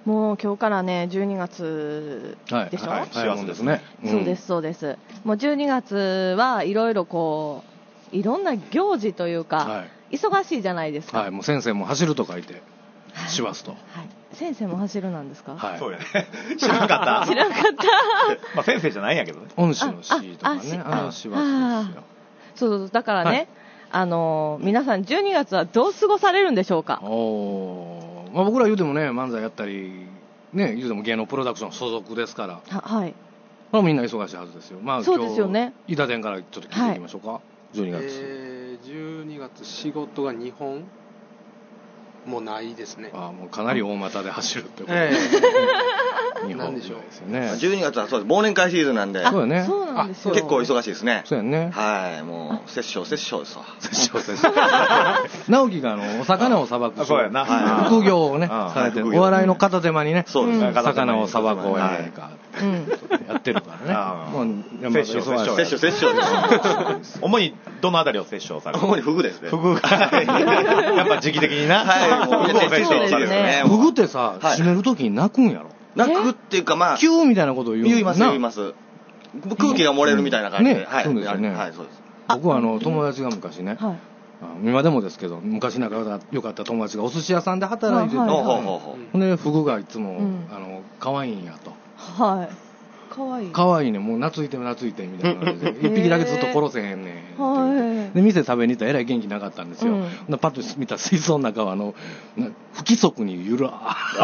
もう今日からね12月でしょ、 はい幸せですね、 そうですそうです。もう12月はいろいろこういろんな行事というか、忙しいじゃないですか。 はい、もう先生も走ると書いて師走と、 先生も走るなんですか。 そうやね。知らんかった。 知らんかった。 まあ先生じゃないんやけどね。 恩師の師とかね、師走ですよ。 そうだからね、皆さん12月はどう過ごされるんでしょうか。 まあ、僕ら言うてもね漫才やったりね言うても芸能プロダクション所属ですから、はい。まあ、みんな忙しいはずですよ。まあそうですよね。伊田店からちょっと聞いていきましょうか。12月。 12月仕事が2本もうないですね。 もうかなり大股で走るってことですね。日本でしょうですよね。 12月はそうです忘年会シーズンなんで。 そうやね。 そうなんですよ。 結構忙しいですね。 そうやね。 はい、もう殺生ですわ。 殺生。直樹がお魚をさばく。 そうやな。 副業をねされてお笑いの片手間にね。 そうです。 魚をさばこうやねんかやってるからね。もう殺生です。 主にどのあたりを殺生される？ 主にフグですね。 フグ。やっぱ時期的にな。 はい。もうフグを殺生されるね。 フグってさ締めるときに泣くんやろ。 泣くっていうかまあキューみたいなことを言います。空気が漏れるみたいな感じで。 はい。そうですよね。 はい、そうです。 僕は友達が昔ね、今でもですけど昔仲良かった友達がお寿司屋さんで働いてて、ほんでフグがいつも可愛いんやと。はい。可愛いね、もう懐いてみたいな感じで一匹だけずっと殺せへんねん。で店食べに行ったらえらい元気なかったんですよ。パッと見たら水槽の中は不規則にゆら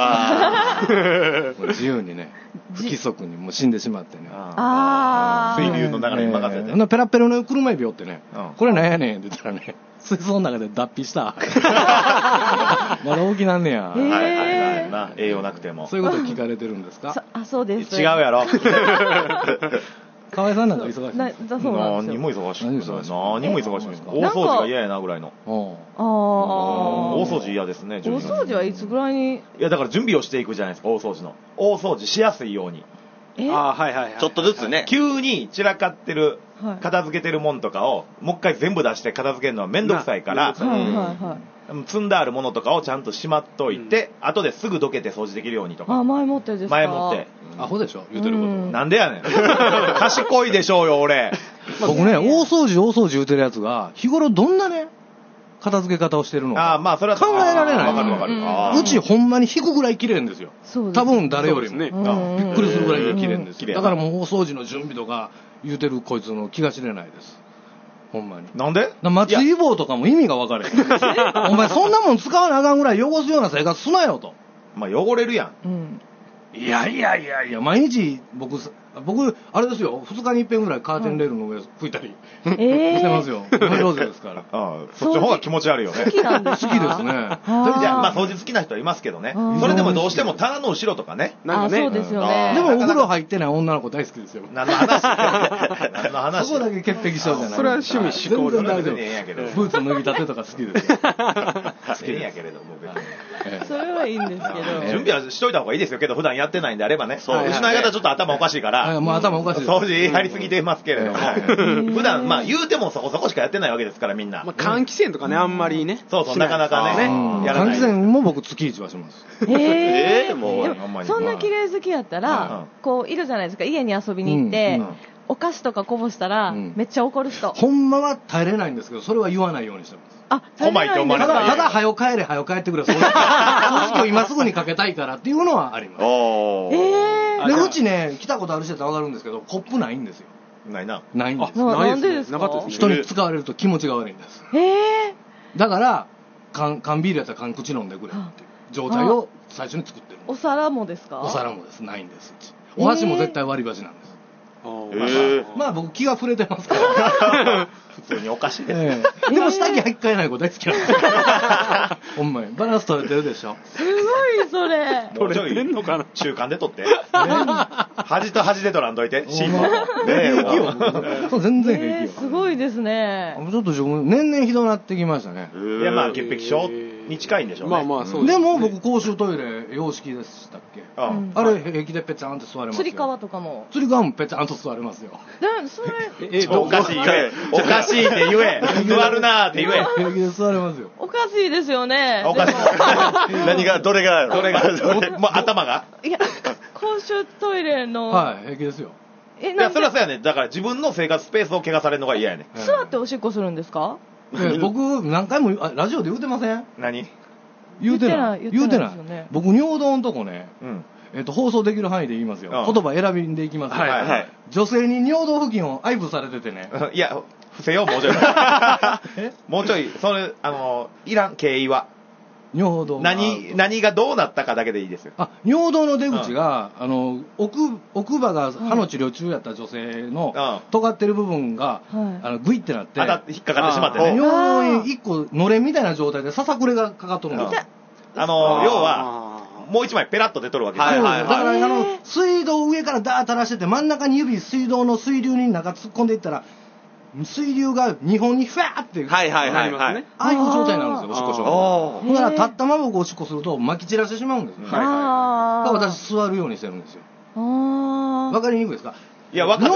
自由にね不規則にもう死んでしまってね。 水流の流れに任せて。 ペラペラの車エビおってね、これなんやねんって言ったらね、水槽の中で脱皮した。まだ大きなんねや。 栄養なくても。 そういうこと聞かれてるんですか？ そうです。 違うやろ。 河合さんなんか忙しいです。 何も忙しい。何も忙しい。大掃除が嫌やなぐらいの。大掃除嫌ですね。 大掃除はいつぐらいに？ いやだから準備をしていくじゃないですか。大掃除の。大掃除しやすいように。 ちょっとずつね。 急に散らかってる片付けてるもんとかをもう一回全部出して片付けるのはめんどくさいから。積んであるものとかをちゃんとしまっといて、後ですぐどけて掃除できるようにとか。 前もってですか？ 前もって。 アホでしょ言うてること。 なんでやねん。賢いでしょうよ俺。 僕ね大掃除言うてるやつが日頃どんなね片付け方をしてるのかまあそれは考えられない。 わかる。 うちほんまに引くぐらい綺麗んですよ。多分誰よりもびっくりするぐらい綺麗んです。だからもう大掃除の準備とか言うてるこいつの気が知れないです。ほんまに。 なんで？ 松井棒とかも意味が分かれへん。お前そんなもん使わなあかんぐらい汚すような生活すなよと。 まあ汚れるやん。 いや毎日僕あれですよ2日に一遍ぐらいカーテンレールの上拭いたりしてますよ。上手ですから。 そっちの方が気持ち悪いよね。 好きなんですか？ 好きですね。 いやまあ掃除好きな人はいますけどね。それでもどうしても棚の後ろとかね。 そうですよね。 でもお風呂入ってない女の子大好きですよ。 何の話？ そこだけ潔癖症じゃない。 それは趣味嗜好全然大丈夫。ブーツ脱ぎたてとか好きですよ。 好きやけれども。 それはいいんですけど。 準備はしといた方がいいですよけど普段やってないんであればね。失い方ちょっと頭おかしいから。 もう頭おかしい。 掃除やりすぎてますけれども。普段まあ言うてもそこそこしかやってないわけですからみんな。 換気扇とかねあんまりね。 そうなかなかね。 換気扇も僕月1はします。 もうそんな綺麗好きやったらこういるじゃないですか家に遊びに行って。お菓子とかこぼしたらめっちゃ怒る人。 ほんまは耐えれないんですけどそれは言わないようにしてます。 ほんまいって思われたらただ早帰ってくれ。掃除機を今すぐにかけたいからっていうのはあります。でうちね来たことある人って分かるんですけどコップないんですよ。 ないんです。 なんでですか？ 人に使われると気持ちが悪いんです。だから缶ビールやったら缶口飲んでくれっていう状態を最初に作ってる。 お皿もですか？ お皿もです。ないんです。お箸も絶対割り箸なんです。まあ僕気が触れてますから普通におかしいです。でも下着履き替えない子大好きなんですよ。ほんまにバランス取れてるでしょ。 すごいそれ。 取れてんのかな。 中間で取って。端と端で取らんといて。シーンも。 全然平気よ。 すごいですね。 ちょっと年々ひどくなってきましたね。 いやまあ潔癖症に近いんでしょうね。 まあそうでも僕公衆トイレ洋式でしたっけ？あれ平気でペチャンって座れますよ。 つり革とかも。 つり革もペチャンと座れますよ。 それおかしい言え。おかしいって言え。座るなーって言え。 平気で座れますよ。 おかしいですよね。 おかしい。何がどれがそれがもう頭がいや公衆トイレのはい平気ですよ。 いやそれはそうやね。だから自分の生活スペースを汚されるのが嫌やね。 座っておしっこするんですか？ 僕何回もラジオで言うてません？ 何？ 言うてない。僕尿道のとこね、放送できる範囲で言いますよ。言葉選びんでいきますよ。女性に尿道付近を愛撫されててね。 いや伏せようもうちょい。もうちょいそれいらん経緯は。 尿道何がどうなったかだけでいいですよ。 尿道の出口が、奥歯が歯の治療中やった女性の尖ってる部分が、グイってなって引っかかってしまってね。 尿道に一個のれんみたいな状態でささくれがかかっとるんですよ。 要はもう一枚ペラッと出とるわけです。 だから水道を上からダーッ垂らしてて真ん中に水道の水流に中突っ込んでいったら水流が2本にファーってああいう状態になるんですよ、おしっこしょう。だから立ったままおしっこすると撒き散らしてしまうんですね。だから私座るようにしてるんですよ。わかりにくいですか？ いや、わかった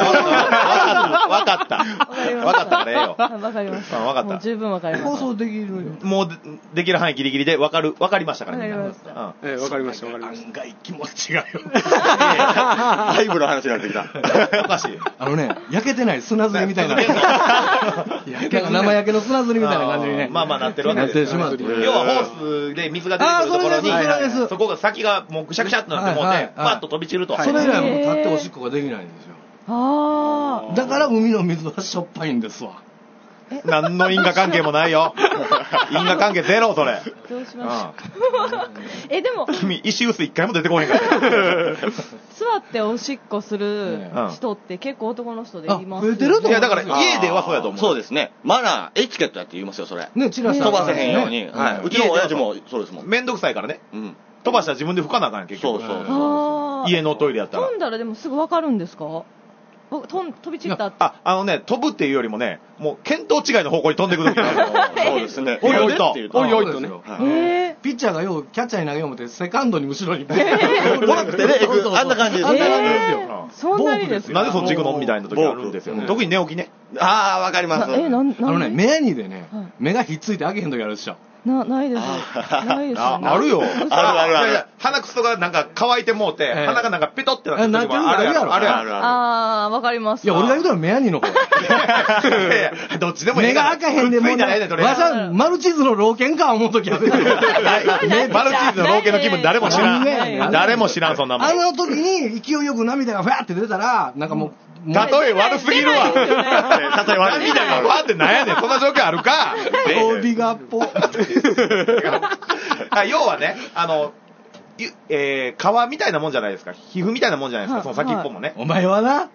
からええよ。 わかりました。 わかった。 もう十分わかりました。 放送できるよ。 もうできる範囲ギリギリでわかりましたからね。 わかりました。 案外気持ちがよ。 ハイブの話になってきた。 おかしい。 焼けてない砂ずりみたいな。生焼けの砂ずりみたいな感じにね。 まあなってるわけです。要はホースで水が出てくるところに、そこが先がもうぐしゃぐしゃっとなってもうて、パッと飛び散ると。 それ以来もう立っておしっこができないんですよ。だから海の水はしょっぱいんですわ。 何の因果関係もないよ。因果関係ゼロそれ。 どうしましょう。でも君石臼一回も出てこへんから。 座っておしっこする人って結構男の人でいます。 増えてると。 いやだから家ではそうやと思う。 そうですね。マナーエチケットやって言いますよそれ。 ねチラシ飛ばせへんように。うちの親父もそうですもん。 めんどくさいからね。飛ばしたら自分で拭かなあかんやん結局。 そう家のトイレやったら。 飛んだらでもすぐわかるんですか？飛び散ったって。 飛ぶっていうよりもね、もう見当違いの方向に飛んでくる時がある。 そうですね。 おいおいと。 おいおいとね。 ピッチャーがキャッチャーに投げよう思ってセカンドに後ろに怖くてね、あんな感じです。 あんな感じですよ。そんなにですか？ なんでそっち行くのみたいな時があるんですよ。特に寝起きね。 わかります。 目やにでね、目がひっついて開けへん時あるでしょ。 ないです。ないです。 あるよ。 ある。 鼻くそがなんか乾いてもうて、鼻がなんかペトってなってる時もあるやろ。 わかります。 いや、俺が言うたら目やにの方。 どっちでもいい。 目が開かへんでもうわざマルチーズの老犬か思う時は。マルチーズの老犬の気分誰も知らん。誰も知らん、そんなもん。 あの時に勢いよく涙がファーって出たら、なんかもう、 例え悪すぎるわ。例え悪涙がファーってなんやねん。そんな状況あるか。 ビガっぽ。 要はね、皮みたいなもんじゃないですか。皮膚みたいなもんじゃないですか。その先っぽもね。 お前はな。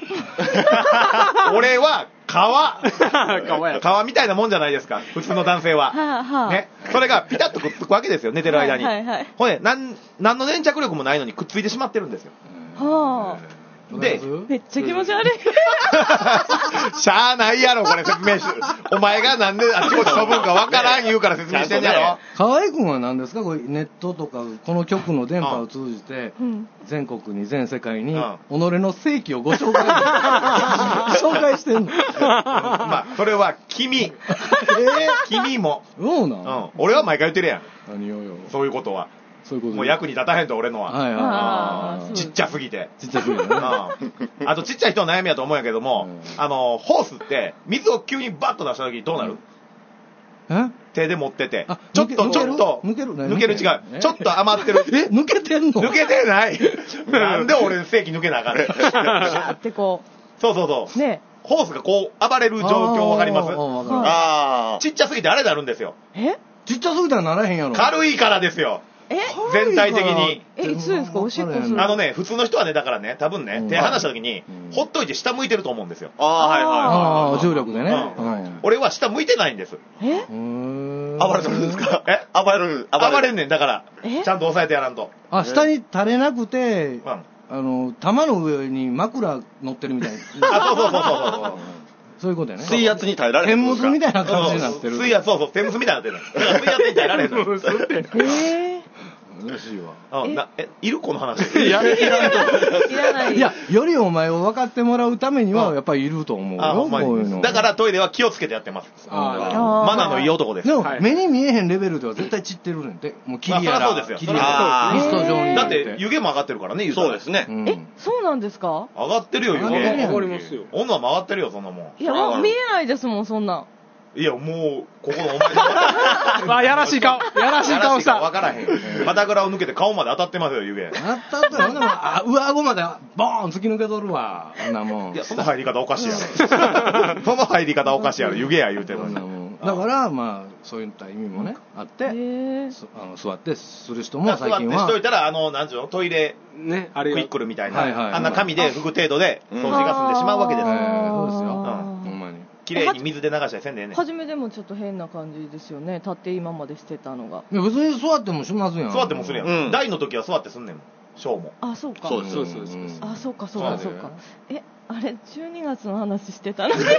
俺は皮みたいなもんじゃないですか。普通の男性は。ね。それがピタッとくっつくわけですよ。寝てる間に。ほんで、何の粘着力もないのにくっついてしまってるんですよ。で、 めっちゃ気持ち悪い。 しゃあないやろ、これ説明し。お前がなんであっちこっち飛ぶんかわからん言うから説明してんやろ。 河合君は何ですか？これネットとかこの局の電波を通じて全国に全世界に己の正規をご紹介紹介してんの。 まあそれは君も。 そうなん。 俺は毎回言ってるやん。 何をよ。 そういうことは。もう役に立たへんと俺のは。ちっちゃすぎて。あとちっちゃい人の悩みやと思うんやけども、ホースって水を急にバッと出した時にどうなる？手で持ってて。ちょっと、抜ける違う。ちょっと余ってる。 抜けてんの？ 抜けてない。なんで俺正規抜けなあかんねん。シャーってこう。そう。ね。ホースがこう暴れる状況わかります？ちっちゃすぎてあれなるんですよ。 ちっちゃすぎたらならへんやろ。 軽いからですよ。全体的に。 いつですか？おしっこする。 普通の人はね、だからね、多分ね、手離した時に、ほっといて下向いてると思うんですよ。 重力でね。 俺は下向いてないんです。 暴れてるんですか？ 暴れんねん、だから。ちゃんと押さえてやらんと。 下に垂れなくて、玉の上に枕乗ってるみたいな。 そう。 そういうことやね。 水圧に耐えられへん。 天むすみたいな感じになってる。 天むすみたいになってる。だから水圧に耐えられへんの。 嬉しいわ。 いるこの話。 いらない。 いや、よりお前を分かってもらうためには、やっぱりいると思うよ、こういうの。 だからトイレは気をつけてやってます。マナーのいい男です。 でも、目に見えへんレベルでは絶対散ってるねんて。もう霧やら。 そうですよ。 霧やら。ミスト状に。 だって、湯気も上がってるからね、 そうですね。 そうなんですか？ 上がってるよ、湯気。 上がりますよ。 女も上がってるよ、そんなもん。 いや、見えないですもん、そんな。 いや、もう、ここのお前の。やらしい顔した。 わからへん。肩倉を抜けて顔まで当たってますよ、湯気。 当たったよ。上顎までボーン突き抜けとるわ。そんなもん。 いや、その入り方おかしいやろ。その入り方おかしいやろ、湯気や言うてるのに。 だから、まあ、そういった意味もね、あって、座ってする人も最近は。 座ってしといたら、なんちゅうの、トイレ、 ね、 クイックルみたいな、あんな紙で拭く程度で、掃除が済んでしまうわけですよ。 そうですよ。ほんまに。 綺麗に水で流したりせんでええねん。 初めでもちょっと変な感じですよね。立って今までしてたのが。 いや、別に座ってもしますやん。 座ってもするやん。台の時は座ってすんねんもん。ショーも。 あ、そうか。 そうです。 あ、そうか。あれ、12月の話してたの気づ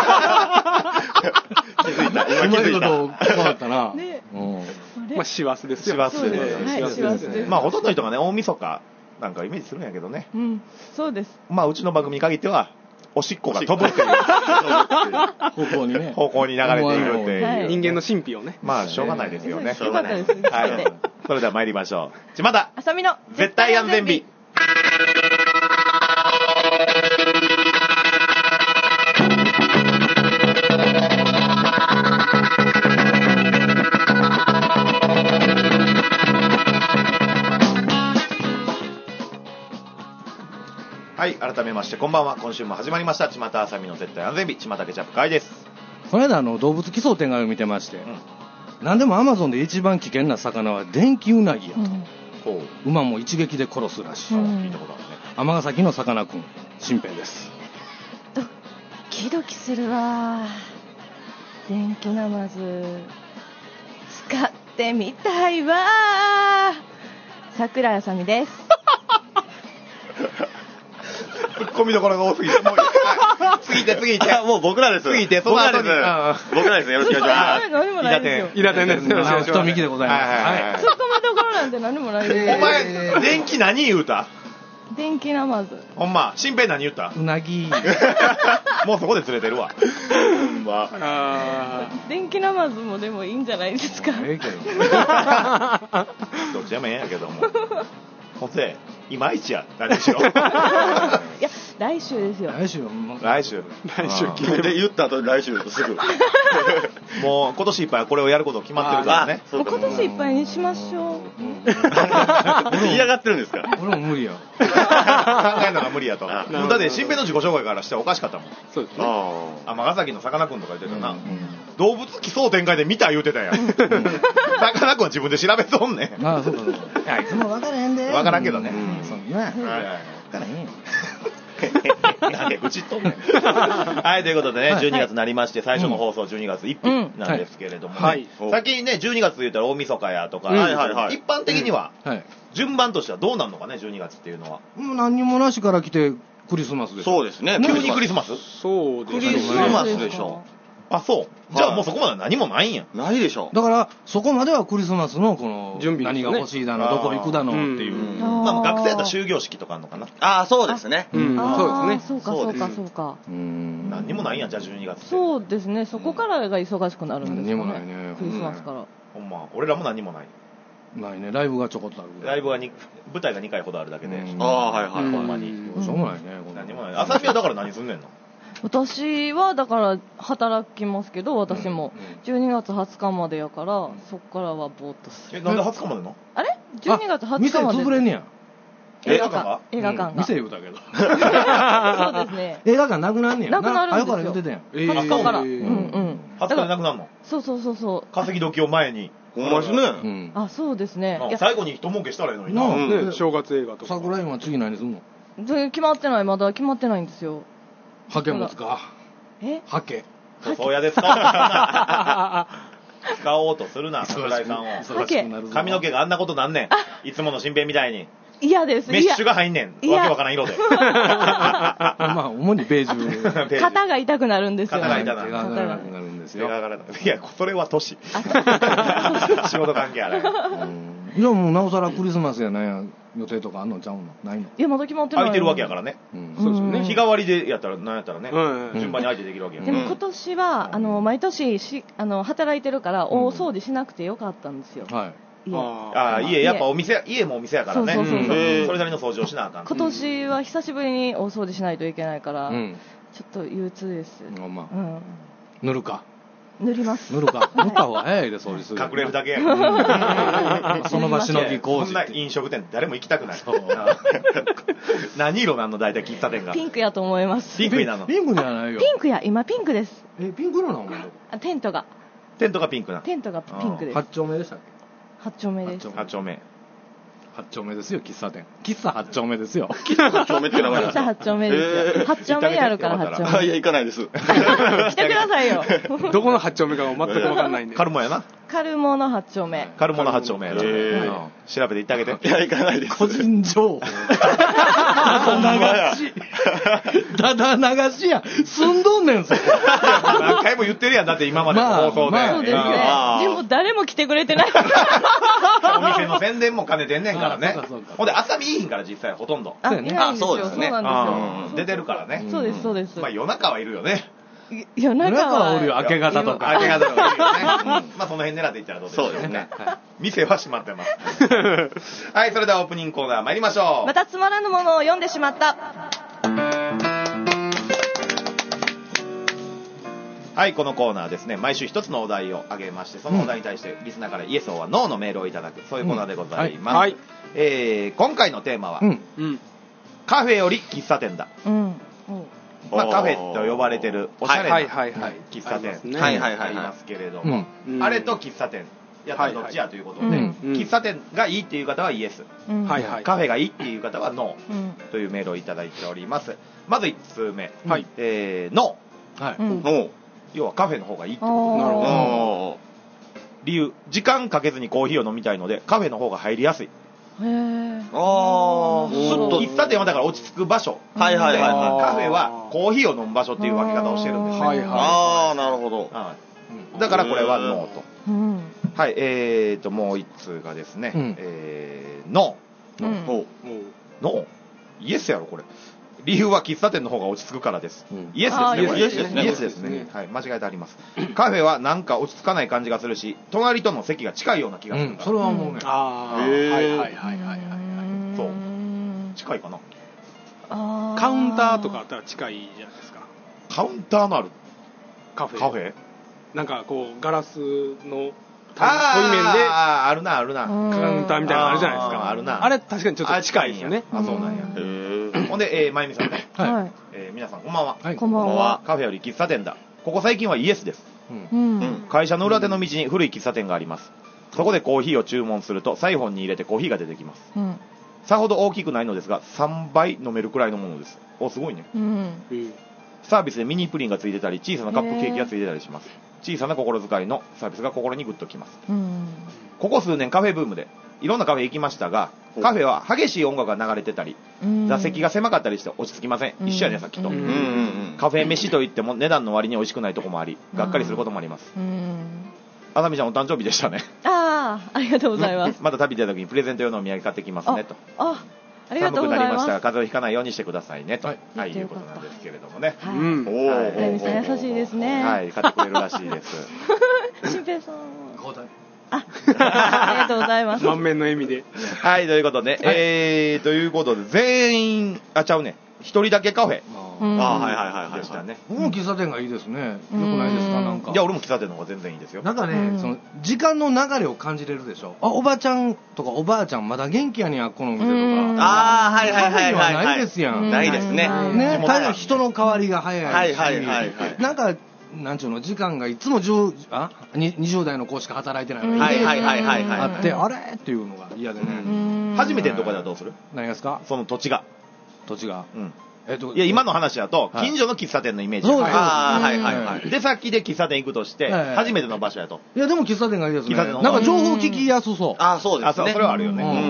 いた。 うまいこと変わったな。 ね。 まあ、師走ですよ。 師走で。 師走です。 まあ、ほとんどの人がね、大晦日なんかイメージするんやけどね。 うん、そうです。 まあ、うちの番組に限っては、おしっこが飛ぶっていう方向に流れているっていう。 人間の神秘をね。 まあ、しょうがないですよね。 よかったです。 はい。それでは参りましょう。ちまたあさみの絶対安全日。はい、改めましてこんばんは。今週も始まりましたちまたあさみの絶対安全日、ちまたケチャップ会です。 この間動物奇想天外を見てまして、何でもアマゾンで一番危険な魚は電気ウナギやと、馬も一撃で殺すらしい。聞いたことあるね。尼崎のさかなクン新平です。 ドキドキするわ。電気ナマズ使ってみたいわ。桜井あさみです。 ツッコミどころが多すぎて、もう次行ってもう僕らです。 次行って、その後に僕らです。よろしくお願いします。 何もないですよ。 イラテンです。よろしくお願いします。 人引きでございます。 ツッコミどころなんて何もないです。 お前電気何言うた？ 電気ナマズ。 ほんま、新平何言った？ うなぎ。 もうそこで釣れてるわ。ほんま。 電気ナマズもでもいいんじゃないですか。 ええけど。どっちでもええんやけども。ほんで、いまいちや。何しろ。いや、 来週ですよ。 来週決めて言った後来週すぐ。 もう今年いっぱいはこれをやること決まってるからね。 もう今年いっぱいにしましょう。 嫌がってるんですか？ 俺も無理や。 考えるのが無理やと。だって新平の自己紹介からしておかしかったもん。 そうですね。 尼崎のさかなクンとか言ってたな。動物奇想天外で見た言うてたやん。さかなクンは自分で調べとんねん。 ああ、そうかそうか。いつも分からへんで。 分からんけどね。 そうね。分からへん。 なんでうちとんねん。はい、ということでね、12月になりまして、最初の放送12月1日なんですけれどもね、先にね、12月言ったら大晦日やとか、一般的には、順番としてはどうなるのかね、12月っていうのは。 何にもなしから来てクリスマスでしょ。 そうですね。 急にクリスマス？ そうですね。 クリスマスでしょ。 あ、そう。じゃあもうそこまで何もないんや。 ないでしょ。 だからそこまではクリスマスのこの準備何が欲しいだの、どこ行くだのっていう。 まあ学生やったら終業式とかあるのかな。 ああ、そうですね。 そうですね。 そうか。 何にもないんや、じゃあ12月。 そうですね。そこからが忙しくなるんですよね。 何もないね。 クリスマスから。 ほんま、俺らも何もない。 ないね。ライブがちょこっとある。 ライブが舞台が2回ほどあるだけで。 ああ、はいはい。 ほんまに。 しょうもないね。 何もない。朝日はだから何すんねんの？ 私はだから働きますけど、私も12月20日までやから、そっからはぼーっとする。 なんで20日までの？ あれ？12月20日まで。 店潰れんねや。 映画館が。 店言うたけど。 そうですね。 映画館なくなんねや。 なくなるんですよ。 あよから言ってたやん。 20日から。 20日でなくなるの？ そう。 稼ぎ時を前に。 ほんまですね。 あ、そうですね。 最後に一儲けしたらいいのにな。 正月映画とか。 桜井は次何すんの？ 決まってない、まだ決まってないんですよ。 ハケ持つか。ハケ。 塗装屋で使おうとするな、桜井さんを。髪の毛があんなことなんねん。いつもの新平みたいに。 嫌です。 メッシュが入んねん。わけわからん色で。 まあ、主にベージュ。 肩が痛くなるんですよ。 肩が痛くなるんですよ。いや、それは年。仕事関係ある。 いやもうなおさらクリスマスやなんや予定とかあんのちゃうのないの？ いやまだ決まってない。 空いてるわけやからね。 そうですよね。 日替わりでやったらなんやったらね、順番に空いてできるわけやから。 でも今年は毎年働いてるから大掃除しなくてよかったんですよ。 はい。 家やっぱ家もお店やからね。それなりの掃除をしなあかん。 今年は久しぶりに大掃除しないといけないから、ちょっと憂鬱です。 塗るか。 塗ります。 塗るか。塗った方が早いで掃除する。 隠れるだけ。 その場しのぎ工事。 そんな飲食店誰も行きたくない。何色なの大体喫茶店が。 ピンクやと思います。 ピンクになの？ ピンクじゃないよ。 ピンクや、今ピンクです。 ピンク色なの？ テントがピンクな。 テントがピンクです。 8丁目でしたっけ？ 8丁目です。 8丁目。 8丁目ですよ、喫茶店。喫茶8丁目ですよ。 喫茶8丁目って名前なんですか？ 喫茶8丁目ですよ。8丁目にあるから8丁目。 いや、行かないです。 来てくださいよ。 どこの8丁目かも全く分かんないんで。 カルモやな。 カルモの8丁目。 カルモの8丁目やな。調べて行ってあげて。 いや、行かないです。 個人情報。だだ流しや。住んどんねん、そこ。 何回も言ってるやん、だって今までの放送で。 そうですね。でも誰も来てくれてない。 お店の宣伝も兼ねてんねんからね。ほんで、朝見いひんから実際ほとんど。 そうですね。 出てるからね。 そうです、そうです。 まあ夜中はいるよね。 夜中はおるよ、明け方とか。 明け方とかいるよね。まあその辺狙っていったらどうですか？ そうですね。 店は閉まってます。はい、それではオープニングコーナー参りましょう。 またつまらぬものを読んでしまった。 はい、このコーナーですね、毎週一つのお題を挙げまして、そのお題に対してリスナーからイエスはノーのメールをいただく、そういうコーナーでございます。はい。今回のテーマは、カフェより喫茶店だ。まあカフェと呼ばれてるおしゃれな喫茶店ありますけれども、あれと喫茶店やったらどっちやということで、喫茶店がいいっていう方はイエス、カフェがいいっていう方はノーというメールをいただいております。まず1通目、ノー。要はカフェの方がいいってことです。なるほど。理由、時間かけずにコーヒーを飲みたいのでカフェの方が入りやすい。喫茶店はだから落ち着く場所。カフェはコーヒーを飲む場所っていう分け方をしてるんですね。 ああ、なるほど。 だからこれはノーと。はい、もう一通がですね、ノー。イエスやろこれ。理由は喫茶店の方が落ち着くからです。イエスですね、これ。イエスですね。はい、間違えてあります。カフェはなんか落ち着かない感じがするし、隣との席が近いような気がするから。 それは思うね。 そう。近いかな。 カウンターとかあったら近いじゃないですか。 カウンターのあるカフェなんかこうガラスの対面であるなカウンターみたいなのあるじゃないですか。 あるな。 あれ確かにちょっと近いですよね。 あ、そうなんや。ほんで、まゆみさんね。皆さんこんばんは。 こんばんは。 カフェより喫茶店だ。ここ最近はイエスです。会社の裏手の道に古い喫茶店があります。そこでコーヒーを注文するとサイフォンに入れてコーヒーが出てきます。さほど大きくないのですが3倍飲めるくらいのものです。お、すごいね。サービスでミニプリンがついてたり小さなカップケーキがついてたりします。小さな心遣いのサービスが心にグッときます。ここ数年カフェブームでいろんなカフェ行きましたが、カフェは激しい音楽が流れてたり座席が狭かったりして落ち着きません。一緒やね、さっきと。カフェ飯といっても値段の割に美味しくないとこもありがっかりすることもあります。あさみちゃんお誕生日でしたね。 ありがとうございます。 また旅出た時にプレゼント用のお土産買ってきますねと。 ありがとうございます。寒くなりましたが風邪をひかないようにしてくださいねと、いうことなんですけれどもね。 あゆみさん優しいですね。 はい、買ってくれるらしいです。 新平さん。ありがとうございます。 満面の笑みで。 はい、ということで、ということで全員ちゃうね。一人だけカフェ。でしたね。 僕も喫茶店がいいですね。よくないですか、なんか。 いや、俺も喫茶店の方が全然いいですよ。 なんかね、その時間の流れを感じれるでしょ。おばちゃんとかおばあちゃんまだ元気やねん、この店とか。ないですやん。 ないですね。 ね、ただ人の変わりが早いし。なんかなんちゅうの時間がいつも20代の子しか働いてないのにあってあれっていうのが嫌でね。 初めてのとこではどうする？ 何ですか？ その土地が。いや今の話だと近所の喫茶店のイメージ。でさっきで喫茶店行くとして初めての場所やと。 いやでも喫茶店がいいですね。なんか情報聞きやすそう。 そうですね。 それはあるよね。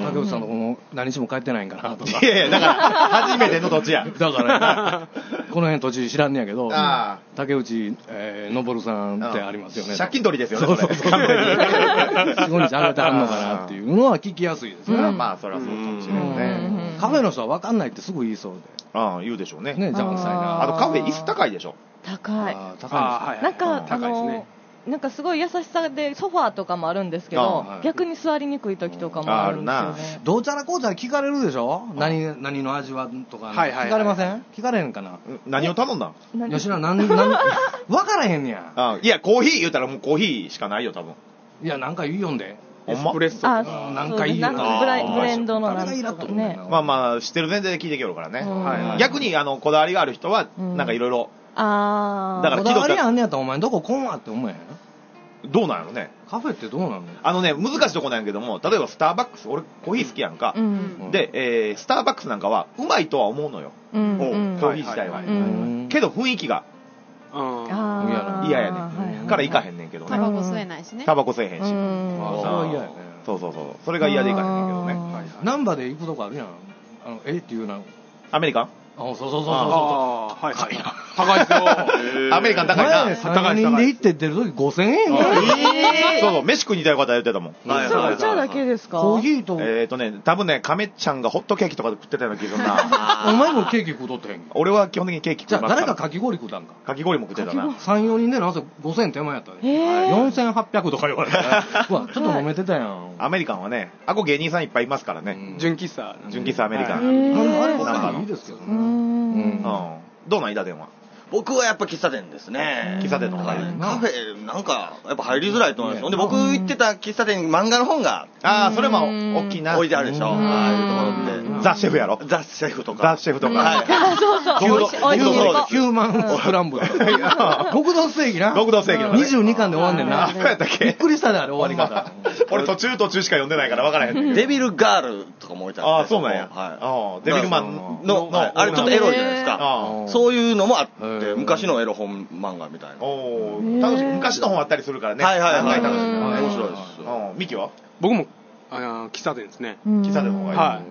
竹内さんとこも何日も帰ってないんかなとか。 いやいや、だから初めての土地や。 だからこの辺土地知らんねやけど、竹内昇さんってありますよね。 借金取りですよね。 そうそうそう。4日上げてあるのかなっていうのは聞きやすいですね。 まあそりゃそうかもしれないね。 カフェの人は分かんないってすぐ言いそうで。 言うでしょうね。 ね、じゃあさいな。 あとカフェ椅子高いでしょ。 高い。 高い。 なんかなんかすごい優しさでソファーとかもあるんですけど、逆に座りにくい時とかもあるんですよね。 どうちゃらこうちゃら聞かれるでしょ。何の味はとか聞かれません？聞かれへんかな。 何を頼んだん？いや知らん。分からへんねや。 いやコーヒー言うたらもうコーヒーしかないよ多分。 いやなんか言うんで。 エスプレッソなんかいいよな。ブレンドのなんかね。 まあまあ知ってる前提で聞いてきよるからね。逆にこだわりがある人はなんかいろいろ。 だからこだわりあんねやったらお前どこ来んわって思えへん？ どうなんやろね。 カフェってどうなの？ 難しいとこなんやけども、例えばスターバックス、俺コーヒー好きやんか。で、スターバックスなんかはうまいとは思うのよ。コーヒー自体は。けど雰囲気が嫌やねん。から行かへんねんけどね。 タバコ吸えないしね。 タバコ吸えへんし。 それは嫌やね。 そうそうそう。それが嫌で行かへんねんけどね。 難波で行くとこあるやん。っていうな。 アメリカン？ そうそう。 高いな。高いですよ。 アメリカン高いな。 3人で行って出るとき5000円そうそう、飯食いに行きたい方言ってたもん。 お茶だけですか？ コーヒーと。 多分ね、亀ちゃんがホットケーキとかで食ってたような気がするな。 お前もケーキ食うとってへん？ 俺は基本的にケーキ食ってます。じゃあ誰かかき氷食うたんか？ かき氷も食ってたな。 3、4人でなんせ5000手前やったで。4800とか言われて。うわ、ちょっと飲めてたやん。 アメリカンはね、芸人さんいっぱいいますからね。 純喫茶アメリカン。 あればいいですけどね。 どうなん？伊田電話。 僕はやっぱ喫茶店ですね。 喫茶店の方がいい。 カフェなんかやっぱ入りづらいと思います。で僕行ってた喫茶店に漫画の本がそれも大きいな置いてあるでしょ。ああいうところってザ・シェフやろ。 ザ・シェフとか。 ザ・シェフとか。 そうヒューマンスクランブル。極道正義な。 極道正義の 22巻で終わんねんな。 そうやったっけ？ びっくりしたであれ終わり方。 俺途中しか読んでないから分からへん。 デビルガールとかも置いてある。 そうなんや。デビルマンのあれちょっとエロいじゃないですか。そういうのもあって昔のエロ本漫画みたいな。 楽しい。昔の本あったりするからね。 はい。 面白いです。ミキは？ 僕も喫茶店ですね。 喫茶店の方がいい。 はい。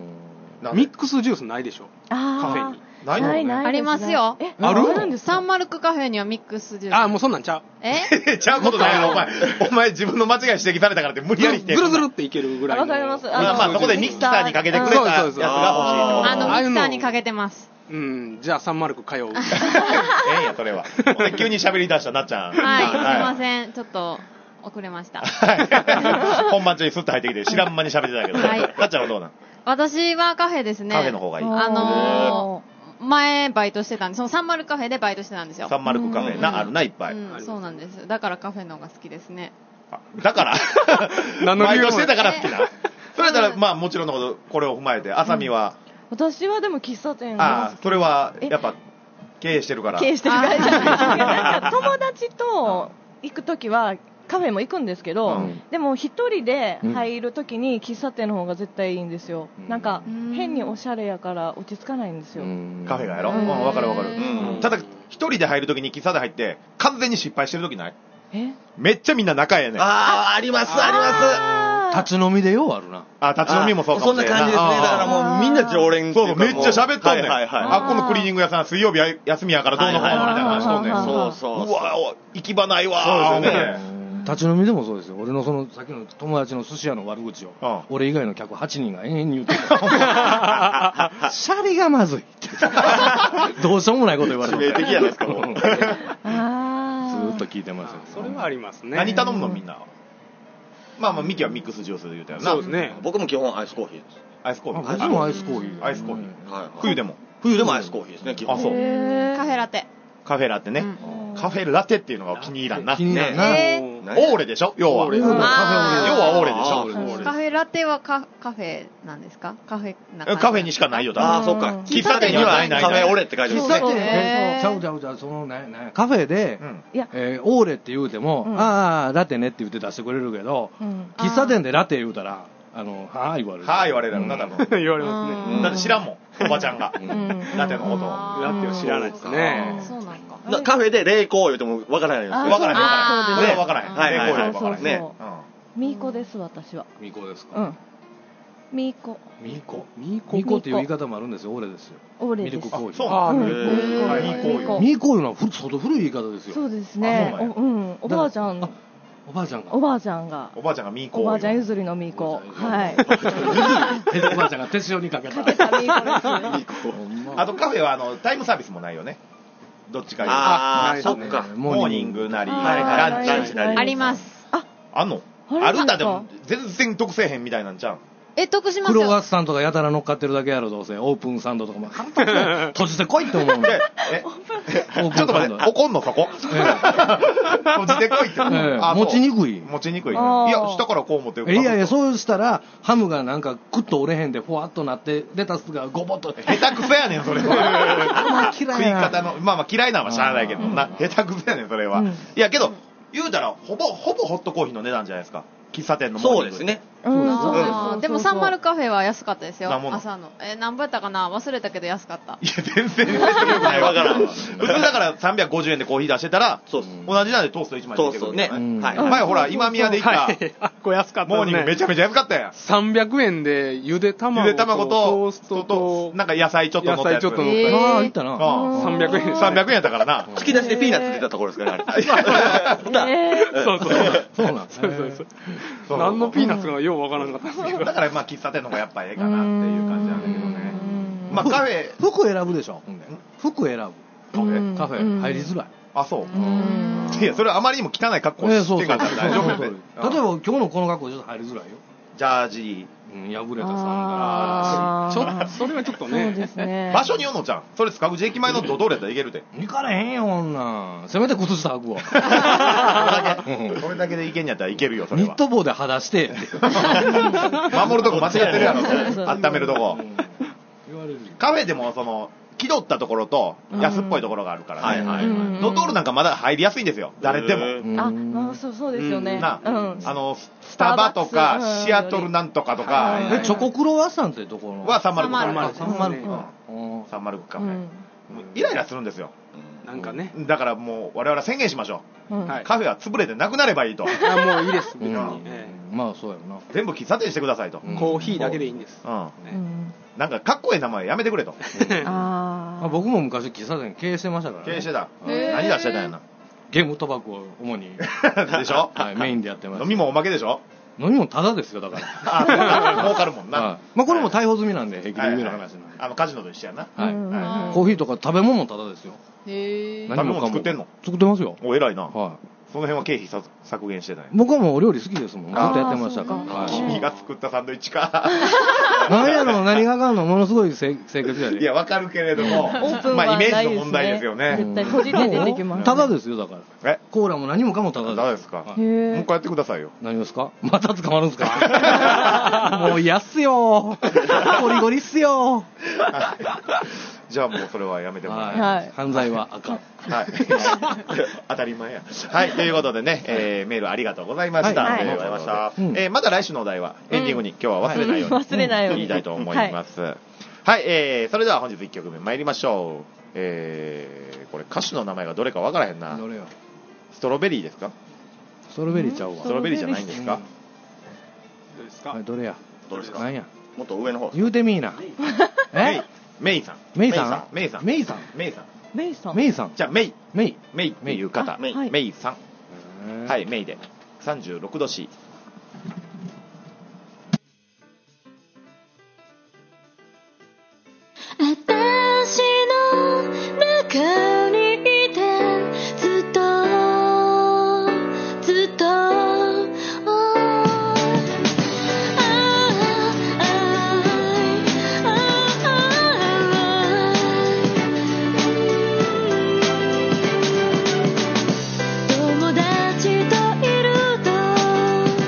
ミックスジュースないでしょ。カフェに。 ないありますよ。 ある？ サンマルクカフェにはミックスジュース。 もうそんなんちゃう。 ちゃうことないよ、お前自分の間違い指摘されたからって無理やりズルズルっていけるぐらい。 わかります。 そこでミキサーにかけてくれたやつが欲しい。 ミキサーにかけてます。 じゃあサンマルク通う。 や、それは。急に喋り出したなっちゃん。 はい、すいません。ちょっと遅れました。 本番中にスッと入ってきて知らん間に喋ってたけど。なっちゃんはどうなん？ 私はカフェですね。 カフェの方がいい。 前バイトしてたんで、そのサンマルクカフェでバイトしてたんですよ。 サンマルクカフェあるな、いっぱい。 そうなんです。だからカフェの方が好きですね。 だからバイトしてたから好きな。それだったらまあもちろんのことこれを踏まえて、あさみは。 私はでも喫茶店それはやっぱ経営してるから。 経営してるからじゃない。なんか友達と行くときはカフェも行くんですけど、でも一人で入るときに喫茶店の方が絶対いいんですよ。なんか変におしゃれやから落ち着かないんですよ。 カフェがやろ？わかるわかる。ただ一人で入るときに喫茶店入って完全に失敗してるときない？めっちゃみんな仲ええねん。 ありますあります。 立ち飲みでようあるな。 立ち飲みもそうかもしれない。 そんな感じですね。だからもうみんな常連。 そうめっちゃ喋っとんねん。このクリーニング屋さん水曜日休みやからどうのこうのみたいな話しとんねん。うわ行き場ないわ。そうですよね。 立ち飲みでもそうですよ。俺のそのさっきの友達の寿司屋の悪口を俺以外の客8人が延々に言ってた。シャリがまずいってどうしようもないこと言われて。 致命的やないですかもう。 ずーっと聞いてますよ。 それはありますね。 何頼むのみんな？まあミキはミックスジュースで言うたよな。 そうですね。 僕も基本アイスコーヒーです。 アイスコーヒー。 僕もアイスコーヒー。 アイスコーヒー。冬でもアイスコーヒーですね。基本。 そう。 カフェラテ。 カフェラテね。カフェラテっていうのが気に入らんな。 気に入らんな。 オーレでしょ？要は。要はオーレでしょ？ カフェラテはカフェなんですか？カフェにしかないよ。 そっか。 喫茶店にはないカフェオレって書いてますね。 喫茶店ちゃうそのカフェでオーレって言うてもラテねって言って出してくれるけど、喫茶店でラテ言うたらはぁ言われる。 はぁ言われるな多分。 言われますね。 だって知らんもん。おばちゃんがラテのことを。 ラテを知らないですね。 そうなんか。 カフェで冷凍言うてもわからないんですよ。 わからない。 はい。 冷凍わからない。 ミーコです私は。 ミーコですか。 ミーコっていう言い方もあるんですよ。オレですよ。 オレです。 ミルクコーヒー。 そう。ミーコーいうのは相当古い言い方ですよ。 そうですね。おばあちゃんがおばあちゃんがミーコ。 おばあちゃん譲りのミーコ。はい。 おばあちゃんが手塩にかけたミーコです。 あとカフェはタイムサービスもないよね。どっちかいうと。 そっか。 モーニングなりランチなり。 あります。 あんの？あるんだ。でも全然得せえへんみたいなんちゃう。 得しますよ。 クロワッサンとかやたら乗っかってるだけやろ。どうせオープンサンドとかも閉じてこいって思うんで。 ちょっと待って、怒んのそこ？閉じてこいって。 持ちにくい。 いや、下からこう持ってる。 いや、そうしたらハムがなんかクッと折れへんでふわっとなってレタスがゴボッと。 下手くそやねんそれは。食い方の嫌いなのはしゃあないけどな。下手くそやねんそれは。いやけど言うたらほぼホットコーヒーの値段じゃないですか。喫茶店のそうですね。 でもサンマルカフェは安かったですよ。朝の何分やったかな、忘れたけど安かった。 いや全然よくないわからん。普通だから350円でコーヒー出してたら同じなんでトースト1枚でいけるね。前ほら今宮で行ったこれ安かったモーニングめちゃめちゃ安かったやん。 300円でゆで卵とトーストとなんか野菜ちょっと乗ったやつ。 ああいったな。 300円やったからな。 突き出しでピーナッツ出たところですからね。 そうなんです。 何のピーナッツかようわからなかったんですけど。 だから喫茶店の方がやっぱええかなっていう感じなんだけどね。カフェ服選ぶでしょ。服選ぶ。カフェ入りづらい。 あ、そう。いやそれはあまりにも汚い格好してから大丈夫。例えば今日のこの格好ちょっと入りづらいよ。 ジャージ破れたサンダル。それはちょっとね。 そうですね。 場所によんのちゃん。それ塚口駅前のドトールやったらいけるで。 行かれへんよ女。せめて靴下履くわ。 それだけでいけんやったらいけるよそれは。 ニット帽で裸して。 守るとこ間違ってるやろ。温めるとこ。カフェでも気取ったところと安っぽいところがあるからね。ドトールなんかまだ入りやすいんですよ。誰でも。 そうですよね。 スタバとかシアトルなんとかとか。 チョコクロワッサンってところはサンマルクカフェ。イライラするんですよ。 なんかね。 だからもう我々宣言しましょう。カフェは潰れてなくなればいいと。 もういいです。 まあそうやな。 全部喫茶店してくださいと。 コーヒーだけでいいんです。 なんかかっこいい名前やめてくれと。 僕も昔喫茶店経営してましたからね。 経営してた。何出してたんやな。 ゲーム賭博を主に。 でしょ。 メインでやってます。 飲みもおまけでしょ。 飲みもタダですよだから。 儲かるもんな。 これも逮捕済みなんで平気で言うの話なんで。 カジノと一緒やな。 コーヒーとか食べ物もタダですよ。 食べ物作ってんの？ 作ってますよ。 お偉いな。その辺は経費削減してない。 僕はもうお料理好きですもん。ずっとやってましたから。 君が作ったサンドイッチか。 何やろ何があかんのものすごい生活やで。 いやわかるけれども、まあイメージの問題ですよね。 絶対閉じて出てきます。 ただですよだから。コーラも何もかもただです。 ただですか。もう一回やってくださいよ。 何ですか？また捕まるんですか？もう嫌っすよ。ゴリゴリっすよ。 じゃあもうそれはやめてもらえます。 犯罪はあかん。 はい。当たり前や。はい。ということでね、メールありがとうございました。ありがとうございました。また来週のお題はエンディングに今日は忘れないように言いたいと思います。はい。それでは本日1曲目参りましょう。これ歌手の名前がどれかわからへんな。 どれよ。 ストロベリーですか？ ストロベリーちゃうわ。 ストロベリーじゃないんですか？ どれですか？ どれや？ どれですか？ 何や？ もっと上の方。 言うてみーな。 メイさん。 メイさん。 メイさん。 メイさん。 メイさん。 メイさん。 じゃあメイ。 メイ。 メイっていう方。メイさん。はい、メイで。36度 C。 私の中にいてずっと友達といると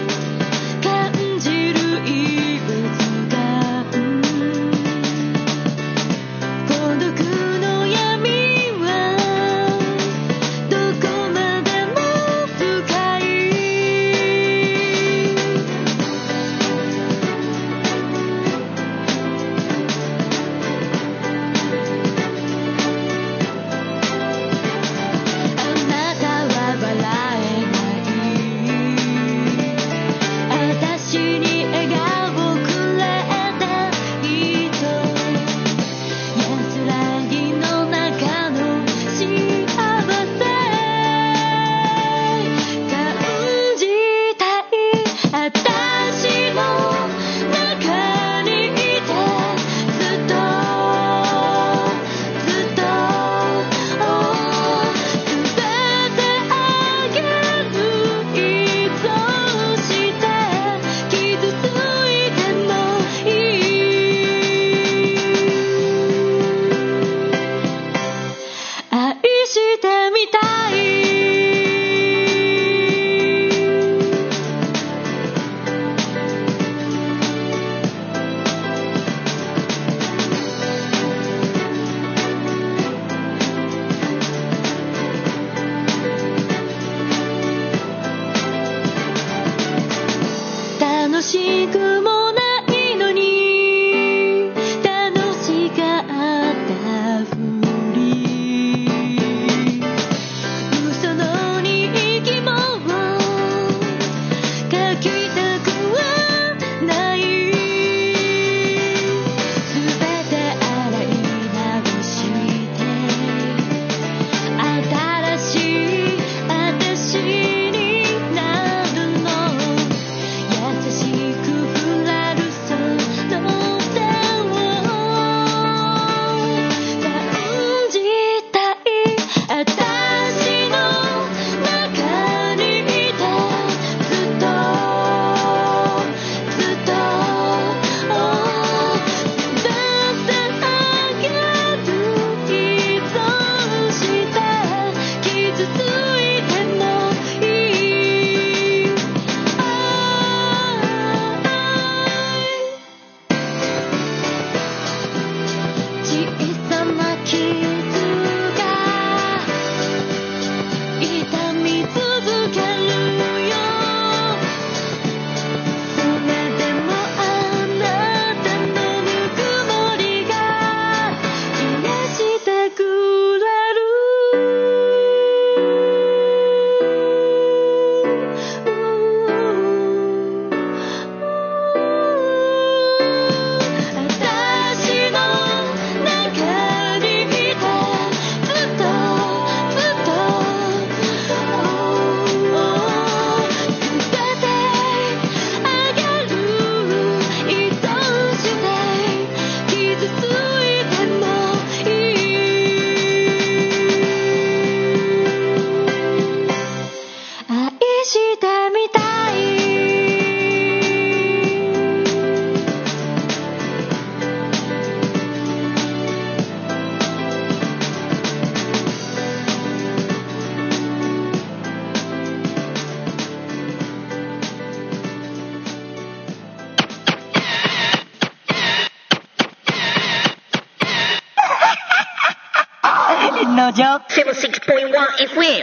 の城 76.1 FM。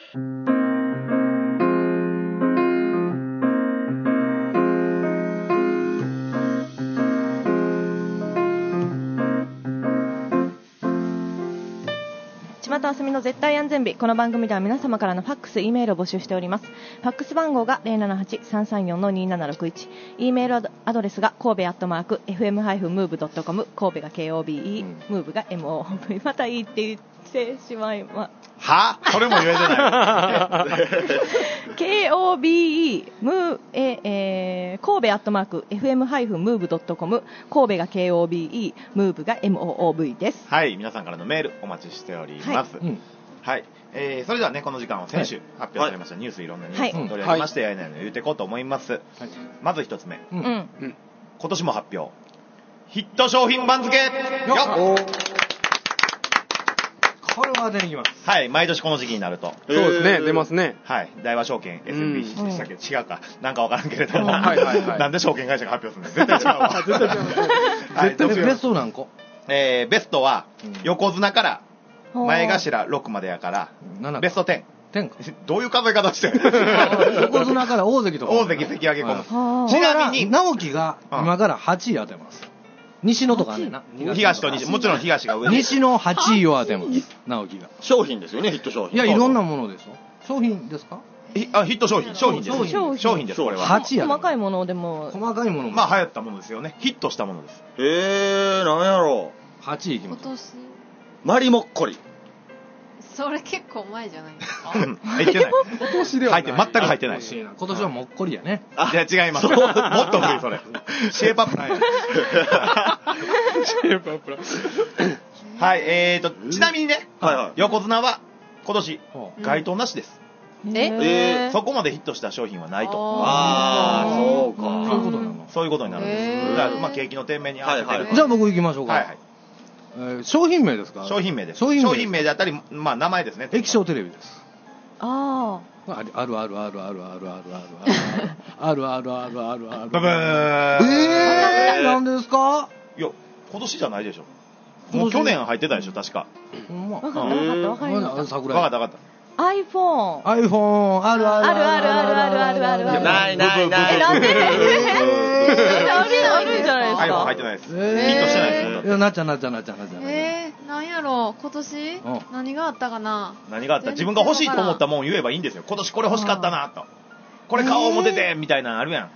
島田あすみの絶対安全日。この番組では皆様からのファックス、E メールを募集しております。ファックス番号が 078-334-2761。E メールアドレスが神戸@fm-move.com。神戸が KOBE、move が MOV。またいいって言ってしまいま。 はそれも言えてない。 KOBE、神戸@fm-move.com。神戸が KOBE、move が MOOV です。 はい、皆さんからのメールお待ちしております。はい。それではね、この時間は先週発表されましたニュース、いろんなニュースを取り上げまして、言っていこうと思います。まず一つ目。今年も発表。ヒット商品番付よっこれは出てきます。 はい、毎年この時期になると。 そうですね、出ますね。 はい、大和証券 SMBC でしたっけ、違うか、なんかわからんけれども、なんで証券会社が発表するんですか。絶対違うわ。 絶対違う。絶対ベスト何個？ ベストは横綱から前頭6までやから、ベスト10。どういう数え方してる？ 横綱から大関とか。 大関関上げ込む。ちなみに直樹が今から8位当てます。西野とかあんねんな。 東と西、もちろん東が上で。 西の8位を当てます。直樹が。 商品ですよね、ヒット商品。 いや、いろんなものでしょ。商品ですか？ ヒット商品。商品です。商品です、これは。 8や。 細かいものでも。 細かいものも。 まあ流行ったものですよね。ヒットしたものです。 なんやろう。8位いきます。 今年。 マリモッコリ。 それ結構前じゃないですか。 入ってない。 今年では全く入ってない。 今年はもっこりやね。 いや、違います。もっと古い、それ。シェイプアップない。 シェイプアップラ。 はい、ちなみにね、横綱は今年、該当なしです。そこまでヒットした商品はないと。 そうか。 そういうことになるんです。だから、まあ、景気の低迷に合わせてる。 じゃあ僕行きましょうか。商品名ですか？ 商品名です。商品名であったり、まあ名前ですね。 液晶テレビです。 ある。ブブー。何ですか？ いや、今年じゃないでしょ。もう去年入ってたでしょ、確か。 わかった。わかりました。 iPhone ある。 ない。 なんで？あるんじゃないですか。 iPhone 入ってないです。ヒットしてないです。 なっちゃん。 なんやろ今年何があったかな。 何があった？自分が欲しいと思ったもん言えばいいんですよ。今年これ欲しかったなと。これ買おう思っててみたいなのあるやん。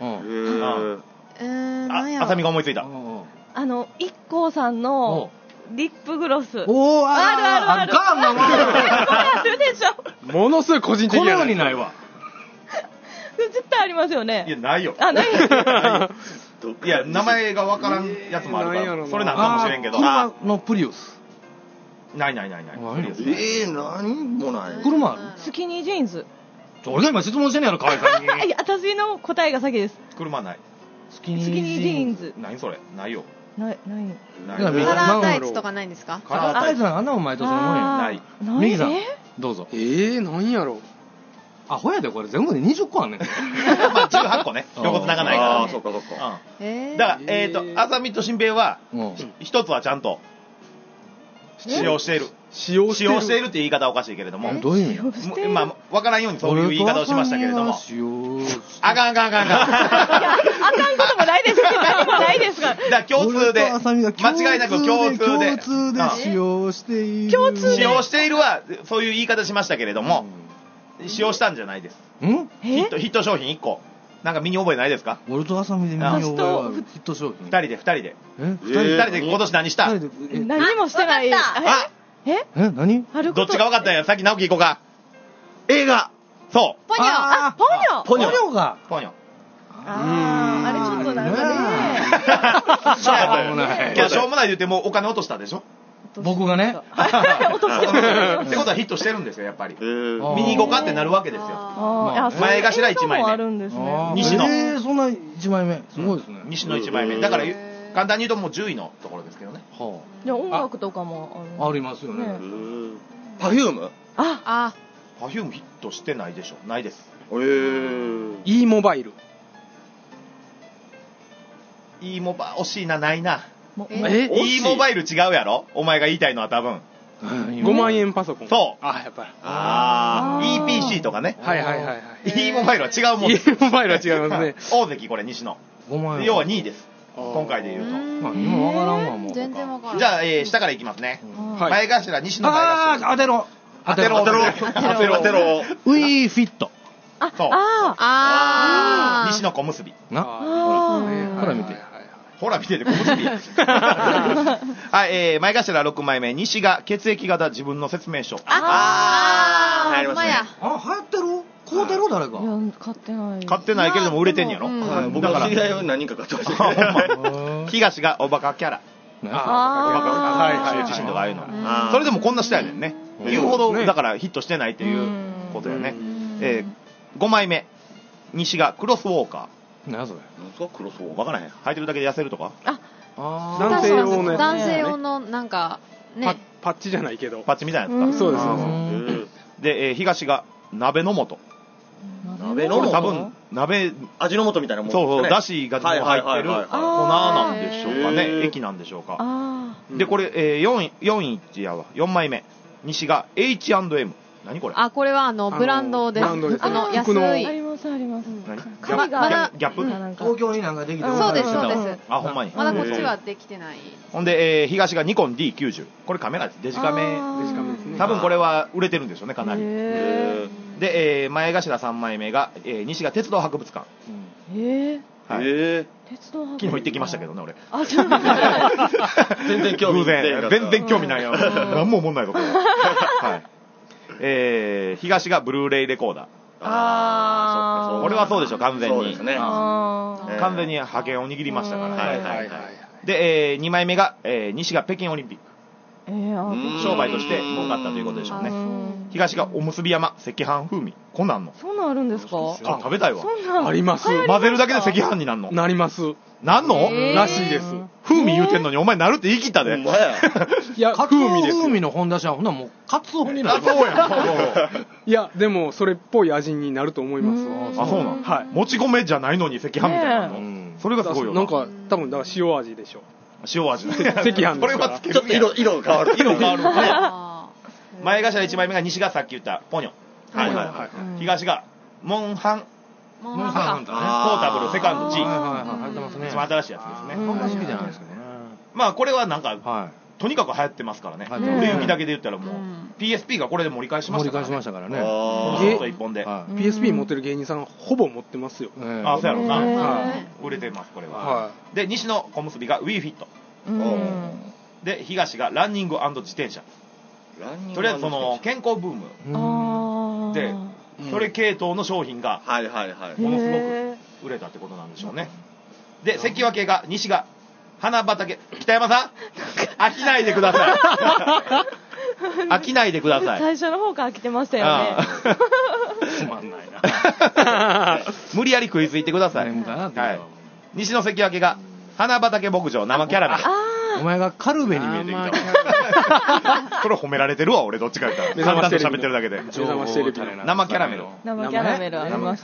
あさみが思いついた。 IKKOさんのリップグロス。 ある。 あるでしょ。 ものすごい個人的な。このにないわ。 絶対ありますよね。 いや、ないよ。 ない。 いや、名前がわからんやつもあるから、それなんかもしれんけど。 車のプリウス。 ない。 何もない。 車ある？ スキニージーンズ。 俺が今質問してんねやろ、河合さんに。 いや、私の答えが先です。 車ない。 スキニージーンズ。 何それ？ないよ。 ない。 カラータイツとかないんですか？ カラータイツなんかあんなもん毎年のもんや。 ない。 右さん、どうぞ。 何やろ。 アホやで、これ全部で20個あんねん。 まあ18個ね。横綱がないから。 ああ、そっか。 だから、あさみとしんべヱは、一つはちゃんと、使用している。使用しているって言い方はおかしいけれども。 どういう意味？ まあ、わからんようにそういう言い方をしましたけれども。あかん。 いや、あかんこともないです。何もないですから。 だから共通で、間違いなく共通で使用している。 使用しているは、そういう言い方しましたけれども、使用したんじゃないです。ヒット商品1個。なんか身に覚えないですか？ 俺とあさみで身に覚えあるヒット商品。 2人で。2人で今年何した？ 何もしてない。 何？ どっちが分かったんや。さっき直樹行こうか。映画。そう。 ポニョ。 ポニョが。 ポニョ。 あれちょっとなんかね。 しょうもない言ってもうお金落としたでしょ？ 僕がね。 落としてます。 ってことはヒットしてるんですよ、やっぱり。見に行こうかってなるわけですよ。前頭1枚目。西野。 そんな1枚目。すごいですね。 西野1枚目。だから、簡単に言うともう10位のところですけどね。 じゃあ音楽とかもありますよね。 パフューム？ パフュームヒットしてないでしょ。ないです。 E モバイル。 E モバイル惜しいな、ないな。 E モバイル違うやろ？お前が言いたいのは多分。 5万円パソコン。 そう。 あ、やっぱり。EPC とかね。 はいはいはいはい。 E モバイルは違うもん。 E モバイルは違いますね。 大関これ西野。 5万円。 要は2位です。今回で言うと。 まあ、今わからんわ、もう。 全然わからん。 じゃあ、下からいきますね。前頭、西野前頭。 当てろ。 ウィーフィット。そう。西野小結び。 な。ほら見て。 ほら見てて小結びや。はい、前頭6枚目、西が血液型自分の説明書。 流行りますね。 流行ってる？買うてる誰か。 いや、買ってない。 買ってないけれども売れてんやろ。 僕の知り合いは何人か買ってました。 東がおバカキャラ。おバカ、はいはい、自身とかああいうの。それでもこんな下やねんね。言うほどだからヒットしてないっていうことやね。5枚目、西がクロスウォーカー。 何それ？ クロスウォーカー。わからへん。履いてるだけで痩せるとか？ 男性用のやつ。 男性用のなんかね。 パッチじゃないけど。 パッチみたいなやつか。 そうです。 で、東が鍋の素。 鍋の素？ 多分鍋味の素みたいなもん。 そうそう、だしが入ってる粉なんでしょうかね。液なんでしょうか。で、これ4位やわ。4枚目。西が H&M。何これ？ あ、これはブランドです。安い。 ありますあります。 ギャップ？ 東京になんかできてる。 そうですそうです。 あ、ほんまに。 まだこっちはできてない。 ほんで東がニコン D90。これカメラデジカメ。 ですね。 多分これは売れてるんでしょうね、かなり。で、前頭3枚目が西が鉄道博物館。はい。 鉄道博物館。 昨日行ってきましたけどね、俺。 あ、そうなんだ。 全然興味ない。 全然興味ないよ。何も思んないぞ、これ。はい。東がブルーレイレコーダー。これはそうでしょ、完全に。 そうですね。 完全に覇権を握りましたから。で、2枚目が西が北京オリンピック。商売として儲かったということでしょうね。東がおむすび山赤飯風味。こんなんの？ そんなんあるんですか？ あ、食べたいわ。 あります。 混ぜるだけで赤飯になんの？ なります。 なんの？ らしいです。 風味言うてんのにお前なるって言い切ったで。 いや、風味です。 風味の本出しはほんなもうカツオになる。 そうや。 いや、でもそれっぽい味になると思います。 あ、そうなん？ はい。 もち米じゃないのに赤飯みたいなの。それがすごいよな。 なんか多分だから塩味でしょ。 塩味。 赤飯。 これはつける。 ちょっと色変わる。 色変わる。前頭1枚目が西がさっき言ったポニョ。はいはいはい。東がモンハン。 モンハン。 ポータブルセカンド G。 一番新しいやつですね。 こんな好きじゃないですけどね。 まあこれはなんかとにかく流行ってますからね。売れ行きだけで言ったらもう PSP がこれで盛り返しましたからね。 盛り返しましたからね。 一本で。 PSP 持ってる芸人さんほぼ持ってますよ。 あ、そうやろうな。売れてますこれは。で西の小結が Wii Fit。で東がランニング&自転車。とりあえずその健康ブームでそれ系統の商品がものすごく売れたってことなんでしょうね。で関脇が西が花畑。北山さん飽きないでください。飽きないでください。 最初の方から飽きてましたよね。 つまんないな。無理やり食いついてください。西の関脇が花畑牧場生キャラメル。 お前がカルベに見えてきたわ。 これ褒められてるわ、俺どっちか言ったら。淡々と喋ってるだけで。 生キャラメル。 生キャラメルありました。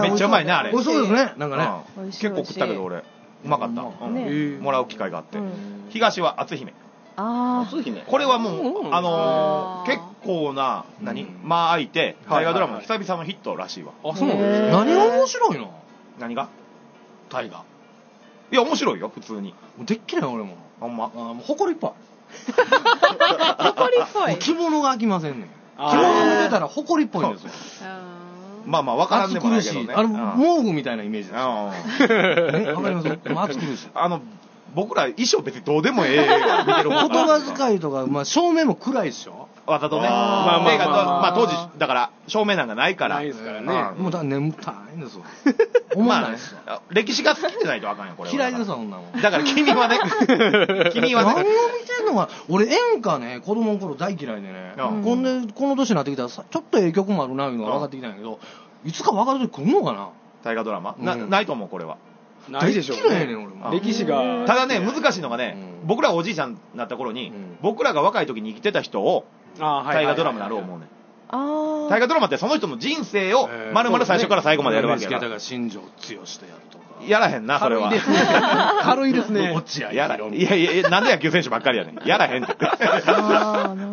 めっちゃうまいね、あれ。 そうですね。なんかね。 結構食ったけど俺、うまかった。もらう機会があって。東は篤姫。これはもう、結構な、まあ相手、大河ドラマの久々のヒットらしいわ。 あ、そうなんですか。何が面白いの？ 何が？ 大河。 いや、面白いよ、普通に。 でっきない俺も。 ほんま。 誇りっぽい。 誇りっぽい。 着物が飽きませんねん。着物見てたら誇りっぽいんですよ。 まあまあ、わからんでもないけどね。 毛布みたいなイメージです。わかります？暑苦しい。 僕ら衣装別にどうでもええ映画見てる言葉遣いとか、まあ照明も暗いでしょ。 わざとね。まあ当時、だから、照明なんかないから。 ないですからね。 もうだから眠たいんですよ。思わないですよ。 歴史が好きでないとあかんよ、これは。 嫌いですわ、そんなもん。 だから君はね、君はね。 何を見てんのか、俺演歌ね、子供の頃大嫌いでね。この年になってきたら、ちょっとええ曲もあるな、いうのが分かってきたんやけど、いつか分かる時来んのかな？ 大河ドラマ？ないと思う、これは。 ないでしょうね。歴史が。 ただね、難しいのがね、僕らおじいちゃんになった頃に、僕らが若い時に生きてた人を、大河ドラマになる思うね。大河ドラマってその人の人生を丸々最初から最後までやるわけやから。 新庄剛志とやるとか。 やらへんな、それは。 軽いですね。 いやいや、なんで野球選手ばっかりやねん。やらへんって。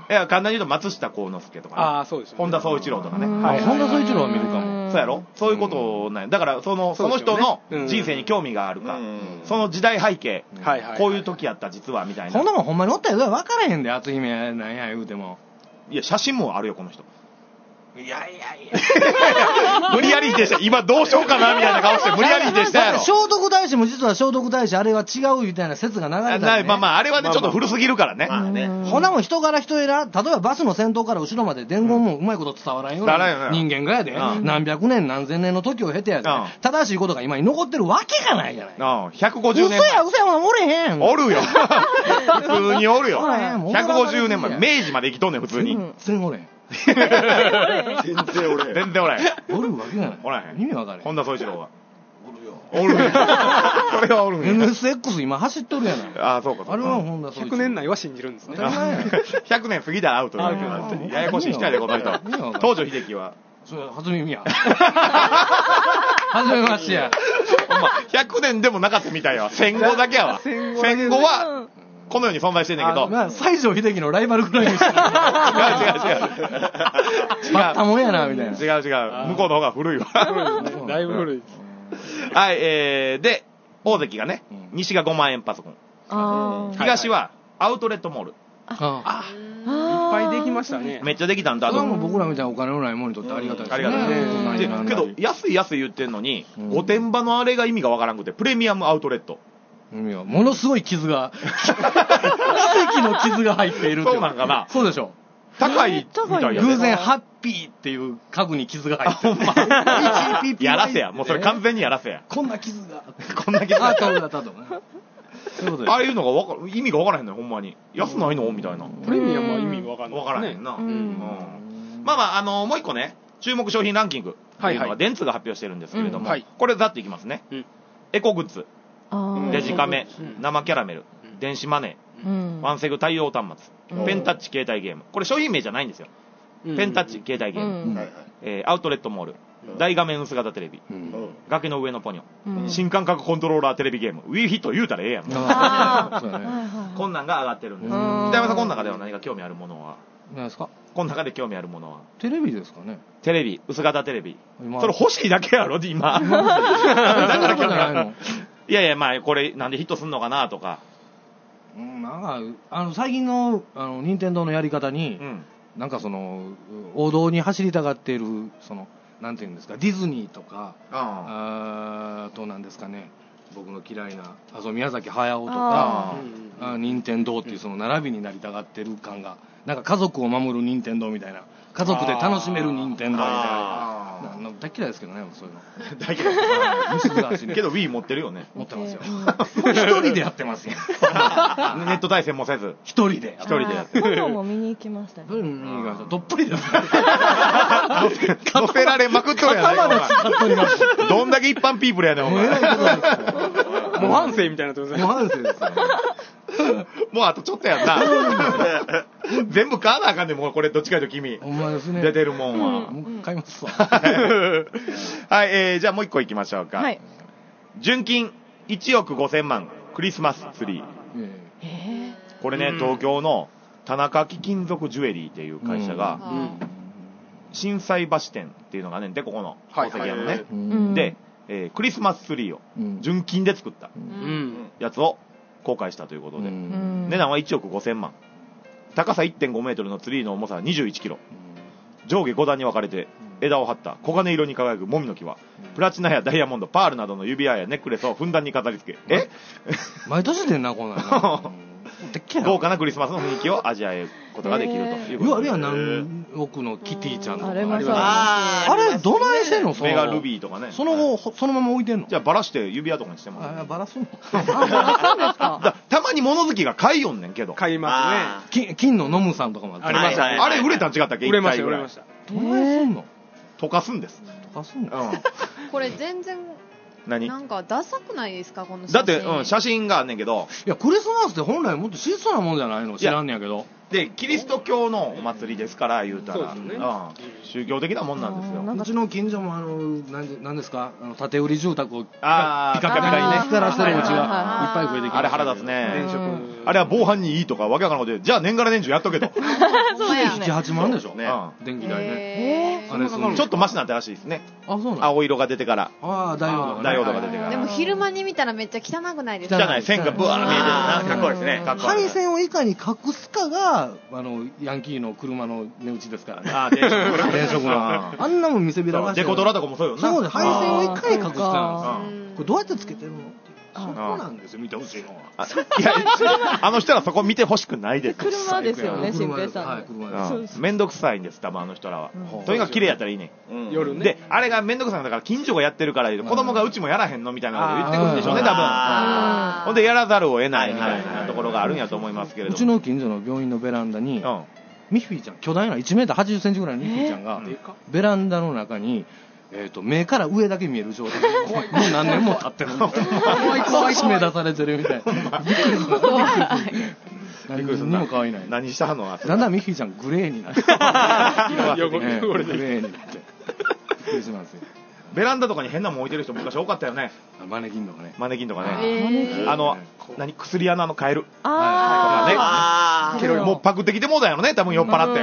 いや、簡単に言うと松下幸之助とかね。 ああ、そうです。 本田宗一郎とかね。 本田宗一郎は見るかも。 そうやろ？そういうことなんや。だから、その人の人生に興味があるか、その時代背景、こういう時やった実は、みたいな。 そんなもんほんまにおったら分からへんで、篤姫なんや言うても。 いや、写真もあるよ、この人。 いや。 無理やり否定した。今どうしようかなみたいな顔して無理やり否定したやろ。 聖徳太子も実は聖徳太子あれは違うみたいな説が流れた、ね。 まああれはね、ちょっと古すぎるからね。 ほなもん人柄人選、例えばバスの先頭から後ろまで伝言もうまいこと伝わらんような人間がやで、何百年何千年の時を経てやで、正しいことが今に残ってるわけがないじゃない。 150年前。 嘘や、おれへん。 おるよ。普通におるよ。150年前。明治まで生きとんねん、普通に。 全然おれへん。 全然おれへん。全然おれへん。 おるわけがない。 おらへん。 意味わかれへん。 本田宗一郎は。おるよ。それはおるんや。 NSX 今走っとるやない。 ああ、そうか。 あれは本田宗一郎。 100年内は信じるんですね。 100年過ぎたらアウトだ。ややこしい人やで、この人。東條英機は。 それ、初耳や。初めましてや。 100年でもなかったみたいやわ。戦後だけやわ。戦後は、このように存在してんねんけど。 西城秀樹のライバルぐらいにしてる。違う。バッタもんやな、みたいな。 違う。向こうの方が古いわ。 だいぶ古いです。 はい、で、大関がね、西が5万円パソコン。東はアウトレットモール。 いっぱいできましたね。 めっちゃできたんだ。 それはもう僕らみたいなお金のないものにとってありがたいですね。 ありがたい。けど、安い言ってんのに、御殿場のあれが意味がわからんくて、プレミアムアウトレット。 ものすごい傷が、奇跡の傷が入っている。 そうなんかな。 そうでしょ。 高いみたいや。 偶然ハッピーっていう家具に傷が入ってる。ほんま。 やらせや。もうそれ完全にやらせや。 こんな傷が。 あ、 そうだったと。 ああいうのが意味がわからへんのよ、ほんまに。安ないのみたいな。 プレミアムは意味わからない。 わからへんな。まあもう一個ね、注目商品ランキングっていうのが電通が発表してるんですけれども、これざっといきますね。エコグッズ。デジカメ、生キャラメル、電子マネー、ワンセグ対応端末、ペンタッチ携帯ゲーム。これ商品名じゃないんですよ。ペンタッチ携帯ゲーム、アウトレットモール、大画面薄型テレビ、崖の上のポニョ、新感覚コントローラーテレビゲーム、Wii ヒット言うたらええやん。こんなんが上がってるんです。北山さん、この中では何か興味あるものは？ 何ですか？ この中で興味あるものは？ テレビですかね。 テレビ、薄型テレビ。それ欲しいだけやろ、今。だから興味あるの。いや、まあ、これ、なんでヒットすんのかなとか。 なんか、最近の、任天堂のやり方に、なんか王道に走りたがっている、なんていうんですか、ディズニーとか、あとなんですかね、僕の嫌いな、宮崎駿とか、任天堂っていう並びになりたがってる感が、なんか家族を守る任天堂みたいな、家族で楽しめる任天堂みたいな。大嫌いですけどね、そういうの。 大嫌いけど Wii 持ってるよね。 持ってますよ。一人でやってますよ。 ネット対戦もせず。 一人でやってる。今度も見に行きましたね。 見に行きました。どっぷりです。 乗せられまくっとるやないか。どんだけ一般ピープルやねん、お前。 模範生みたいなってことですね。 模範生ですよ。 もうあとちょっとやんな。全部買わなあかんねん、もうこれどっちかというと君。出てるもんは。 買いますわ。 はい、じゃあもう一個いきましょうか。純金1億5000万クリスマスツリー。これね、東京の田中貴金属ジュエリーっていう会社が、心斎橋店っていうのがね、で、ここの宝石屋のね。で、クリスマスツリーを純金で作ったやつを公開したということで、値段は1億5000万。高さ 1.5 メートルのツリーの重さは21キロ。上下5段に分かれて枝を張った黄金色に輝くモミの木は、プラチナやダイヤモンド、パールなどの指輪やネックレスをふんだんに飾り付け、 毎年出んな、こんなの。 豪華なクリスマスの雰囲気を味わえることができるということで。 あれは何億のキティちゃんとかあります。 あれどないしてんの？ メガルビーとかね。 その後そのまま置いてんの？ じゃあバラして指輪とかにしても。 バラすの？ バラすんですか？ たまに物好きが買いよんねんけど。 買いますね。 金のノムさんとかもありました。 あれ売れたん違ったっけ？ 売れました。売れました。 どないすんの？ 溶かすんです。 溶かすんの？ これ全然なんかダサくないですか、この写真。 だって、写真があんねんけど。 いや、クリスマスって本来もっと質素なもんじゃないの？知らんねやけど。 でキリスト教のお祭りですから言うたら、宗教的なもんなんですよ。 うちの近所も何ですか、建売り住宅をピカピカにね捨てらしてるうちがいっぱい増えてきて、 あれ腹立つね。あれは防犯にいいとかわけわからんことで、じゃあ年がら年中やっとけと。 そうですね。 7、8万でしょね、電気代ね。 ちょっとマシなったらしいですね。 あ、そうなん。 青色が出てから。 ダイオードが出てから。 でも昼間に見たらめっちゃ汚くないですか？ 汚い、線がブワー見えてるな。かっこいいですね。 配線をいかに隠すかがヤンキーの車の値打ちですからね。電飾のあんなもん見せびらかして。 デコトラとかもそうよな。 そうで、配線をいかに隠すか。これどうやってつけてるの？そこなんですよ、見てほしいのは。 いや、あの人らそこ見てほしくないです。 車ですよね、新平さん。 めんどくさいんです、多分あの人らは。とにかく綺麗やったらいいね。夜ね。で、あれがめんどくさいんだから近所がやってるから、子供がうちもやらへんのみたいなこと言ってくるんでしょうね、多分。ほんでやらざるを得ないみたいなところがあるんやと思いますけれども。 うちの近所の病院のベランダに、ミッフィーちゃん、巨大な1メーター80センチぐらいのミッフィーちゃんが、ベランダの中に、目から上だけ見える状態で、もう何年も経ってるみたいな。怖い締め出されてるみたいな。びっくりする。何も可愛いない。 何したの？ だんだんミッフィーちゃんグレーになって。グレーになって。びっくりしますよ。 ベランダとかに変なもん置いてる人昔多かったよね。 マネキンとかね。 マネキンとかね。薬穴のカエル。もうパクってきてもうだよね、多分酔っ払って。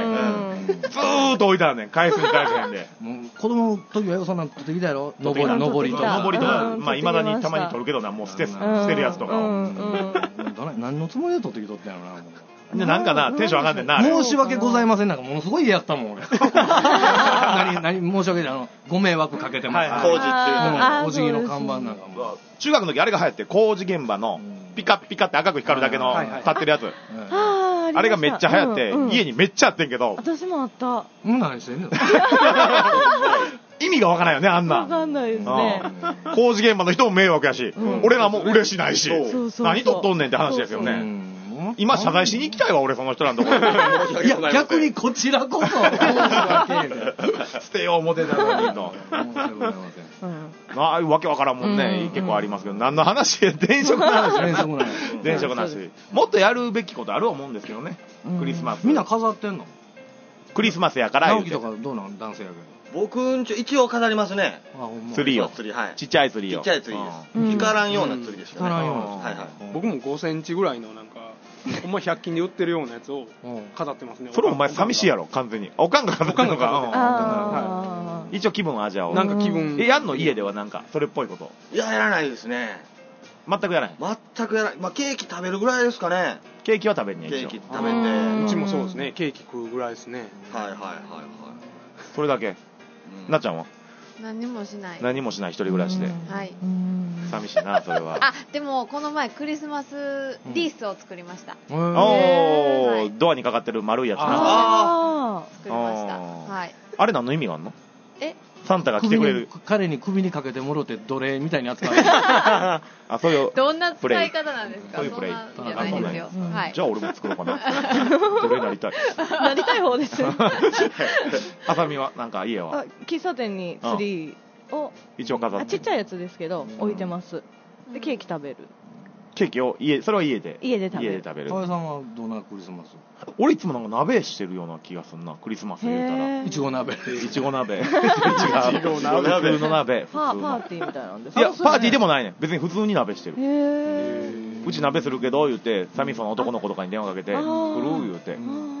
ずーっと置いてあるねん。返すに返せへんで。 子供の時はよ、そんなん取ってきたやろ。上りとか。 まあ未だにたまに取るけどな、もう捨てるやつとかを。 何のつもりで取ってきとったんやろな。 で、なんかな、テンション上がんねんな。 申し訳ございません。なんかものすごい嫌やったもん、俺。申し訳ない。ご迷惑かけてます。 工事っていう。 お辞儀の看板なんかも。 中学の時あれが流行って、工事現場のピカピカって赤く光るだけの立ってるやつ。あれがめっちゃ流行って、家にめっちゃあってんけど。 私もあった。 何してんの？ 意味がわからないよね、あんな。 わかんないですね。 工事現場の人も迷惑やし、俺らも嬉しないし、何取っとんねんって話ですよね。今謝罪しに行きたいわ、俺その人らのところ。 いや、逆にこちらこそ。 捨てよう思てたのにと。ああいうわけわからんもんね、結構ありますけど、何の話？電飾の話。電飾の話。もっとやるべきことあると思うんですけどね、クリスマス。 みんな飾ってんの？ クリスマスやから。 直樹とかどうなん？男性やけど。 僕一応飾りますね。 ツリーを。ちっちゃいツリーを。 ちっちゃいツリーです。光らんようなツリーですよね。 僕も5センチぐらいのなんか、ほんま100均で売ってるようなやつを飾ってますね。 それお前寂しいやろ、完全に。おかんが飾ってんのか。一応気分を味わおう。 なんか気分。 やんの？家ではなんか、それっぽいこと。 いや、やらないですね。 全くやらない。 全くやらない。まあ、ケーキ食べるぐらいですかね。 ケーキは食べんねん。 ケーキ食べて。 うちもそうですね。ケーキ食うぐらいですね。 はいはいはいはい。 それだけ。なっちゃんは？ 何もしない。 何もしない、一人暮らしで。 はい。 寂しいな、それは。 あ、でもこの前クリスマスリースを作りました。 おー、ドアにかかってる丸いやつな。 作りました。はい。 あれ何の意味があるの？サンタが来てくれる。 彼に首にかけてもろて奴隷みたいに扱う。 あ、そういう。 どんな使い方なんですか？ そういうプレイ。 じゃないですよ。はい。 じゃあ俺も作ろうかな。奴隷になりたい。 なりたい方です。 あさみはなんか家は？ 喫茶店にツリーを一応飾って。 ちっちゃいやつですけど置いてます。でケーキ食べる。 ケーキをそれは家で食べる。 河合さんはどんなクリスマス？ 俺いつもなんか鍋してるような気がするな、クリスマス言うたら。 いちご鍋。 いちご鍋。違う。普通の鍋。 パーティーみたいなんです。 いや、パーティーでもないね。別に普通に鍋してる。うち鍋するけど言うて、サミソの男の子とかに電話かけて、来る言うて。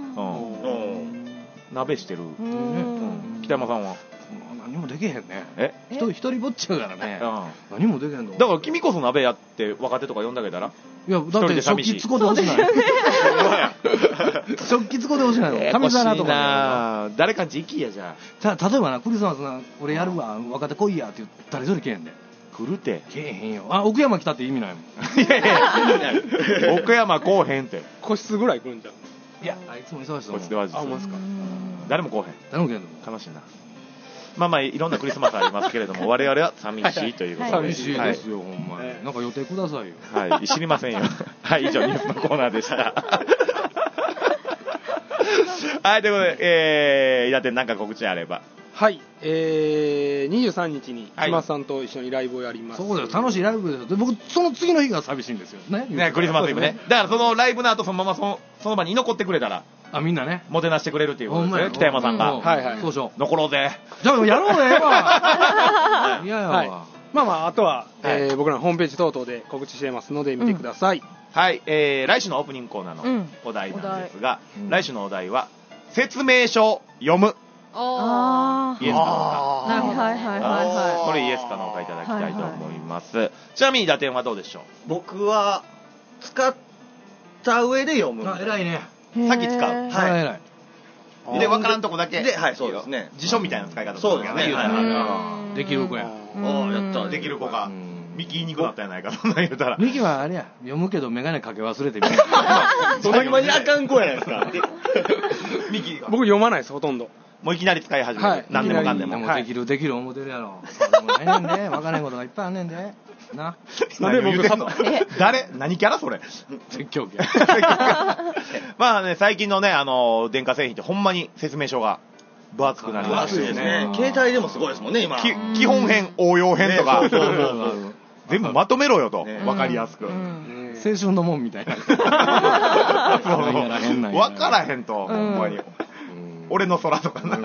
鍋してる。北山さんは？ 何もできへんね。一人ぼっちやからね。何もできへんの。 だから君こそ鍋やって若手とか呼んであげたら？ いや、だって食器使うてほしない。食器使うてほしないの。紙皿とか。 誰か時期やじゃあ。例えばな、クリスマスな、俺やるわ、若手来いやって言ったら誰それ来へんで。 来るて。 来えへんよ。奥山来たって意味ないもん。 いやいや、奥山来へんって。 個室ぐらい来るんじゃん。 いや、あいつも忙しいと思う。 個室ではあ、ますか。 誰も来へん。 誰も来へんの。 悲しいな。まあまあいろんなクリスマスありますけれども、我々は寂しいということで。 寂しいですよ、ほんまに。なんか予定くださいよ。 はい、知りませんよ。はい、以上ニュースのコーナーでした。はい、ということで、伊達なんか告知あれば。 はい、23日に島さんと一緒にライブをやります。 そうです、楽しいライブですよ。僕その次の日が寂しいんですよね。 クリスマスイブね。だからそのライブの後そのままその場に居残ってくれたら。 あ、みんなね。 もてなしてくれるっていうことですね、北山さんが。 はいはい。 そうしよう。残ろうぜ。 じゃあ、やろうね、わ。いやいや。 まあまあ、あとは、僕らのホームページ等々で告知していますので見てください。 はい、来週のオープニングコーナーのお題なんですが、来週のお題は、説明書を読む。イエスかノーか。 なるほど。はいはいはいはい。 これイエスかノーかいただきたいと思います。ちなみに打点はどうでしょう？ 僕は、使った上で読む。 偉いね。 さっき使う。 はい。 偉い。 で、分からんとこだけ。 で、はい、そうですね。 辞書みたいな使い方そうですね。 できる子や。 やった。できる子が。ミキ言いにくなったやないか、そんなん言うたら。 ミキはあれや、読むけどメガネかけ忘れてみる。 そんなにあかん子やないですか。 ミキが。 僕読まないです、ほとんど。 もういきなり使い始める。何でもかんでも。 できる思ってるやろ。ないねんで、分からんことがいっぱいあんねんで。な。 なんで僕誰何キャラそれ。 説教キャラ。まあね、最近のね、電化製品ってほんまに説明書が分厚くなりましたよね。 携帯でもすごいですもんね、今。 基本編、応用編とか。全部まとめろよと。わかりやすく。 青春のもんみたいな。 わからへんと、ほんまに。俺の空とかな。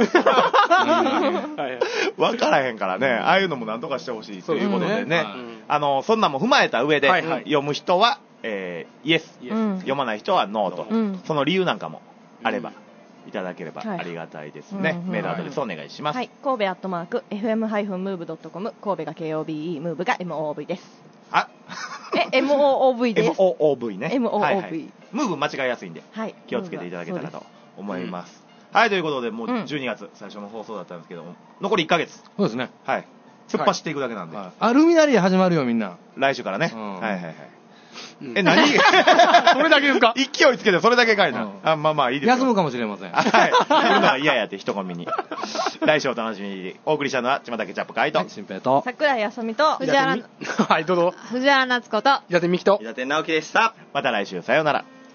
わからへんからね、ああいうのもなんとかしてほしいということでね。そんなも踏まえた上で読む人は、イエス。読まない人はノーと。その理由なんかもあれば。いただければありがたいですね。メールアドレスお願いします。はい。 神戸@fm-move.com 神戸が KOBE ムーブが MOOV です。 あ MOOV です。 MOOV ね。 MOOV。 ムーブ間違いやすいんで気をつけていただけたらと思います。はい、ということでもう12月最初の放送だったんですけども残り1ヶ月。 そうですね。 はい。突っ走っていくだけなんで。 アルミナリ始まるよみんな。 来週からね。はいはいはい。 何それだけですか？ 勢いつけてそれだけかいな。まあまあいいですよ。 休むかもしれません。 はい。来るのは嫌やって人混みに。来週お楽しみに。お送りしたのはちまたケチャップカイト。 新平と。 桜井あさみと。 藤原。 はい、どうぞ。 藤原夏子と。 伊達美希と。 伊達直樹でした。 また来週さようなら。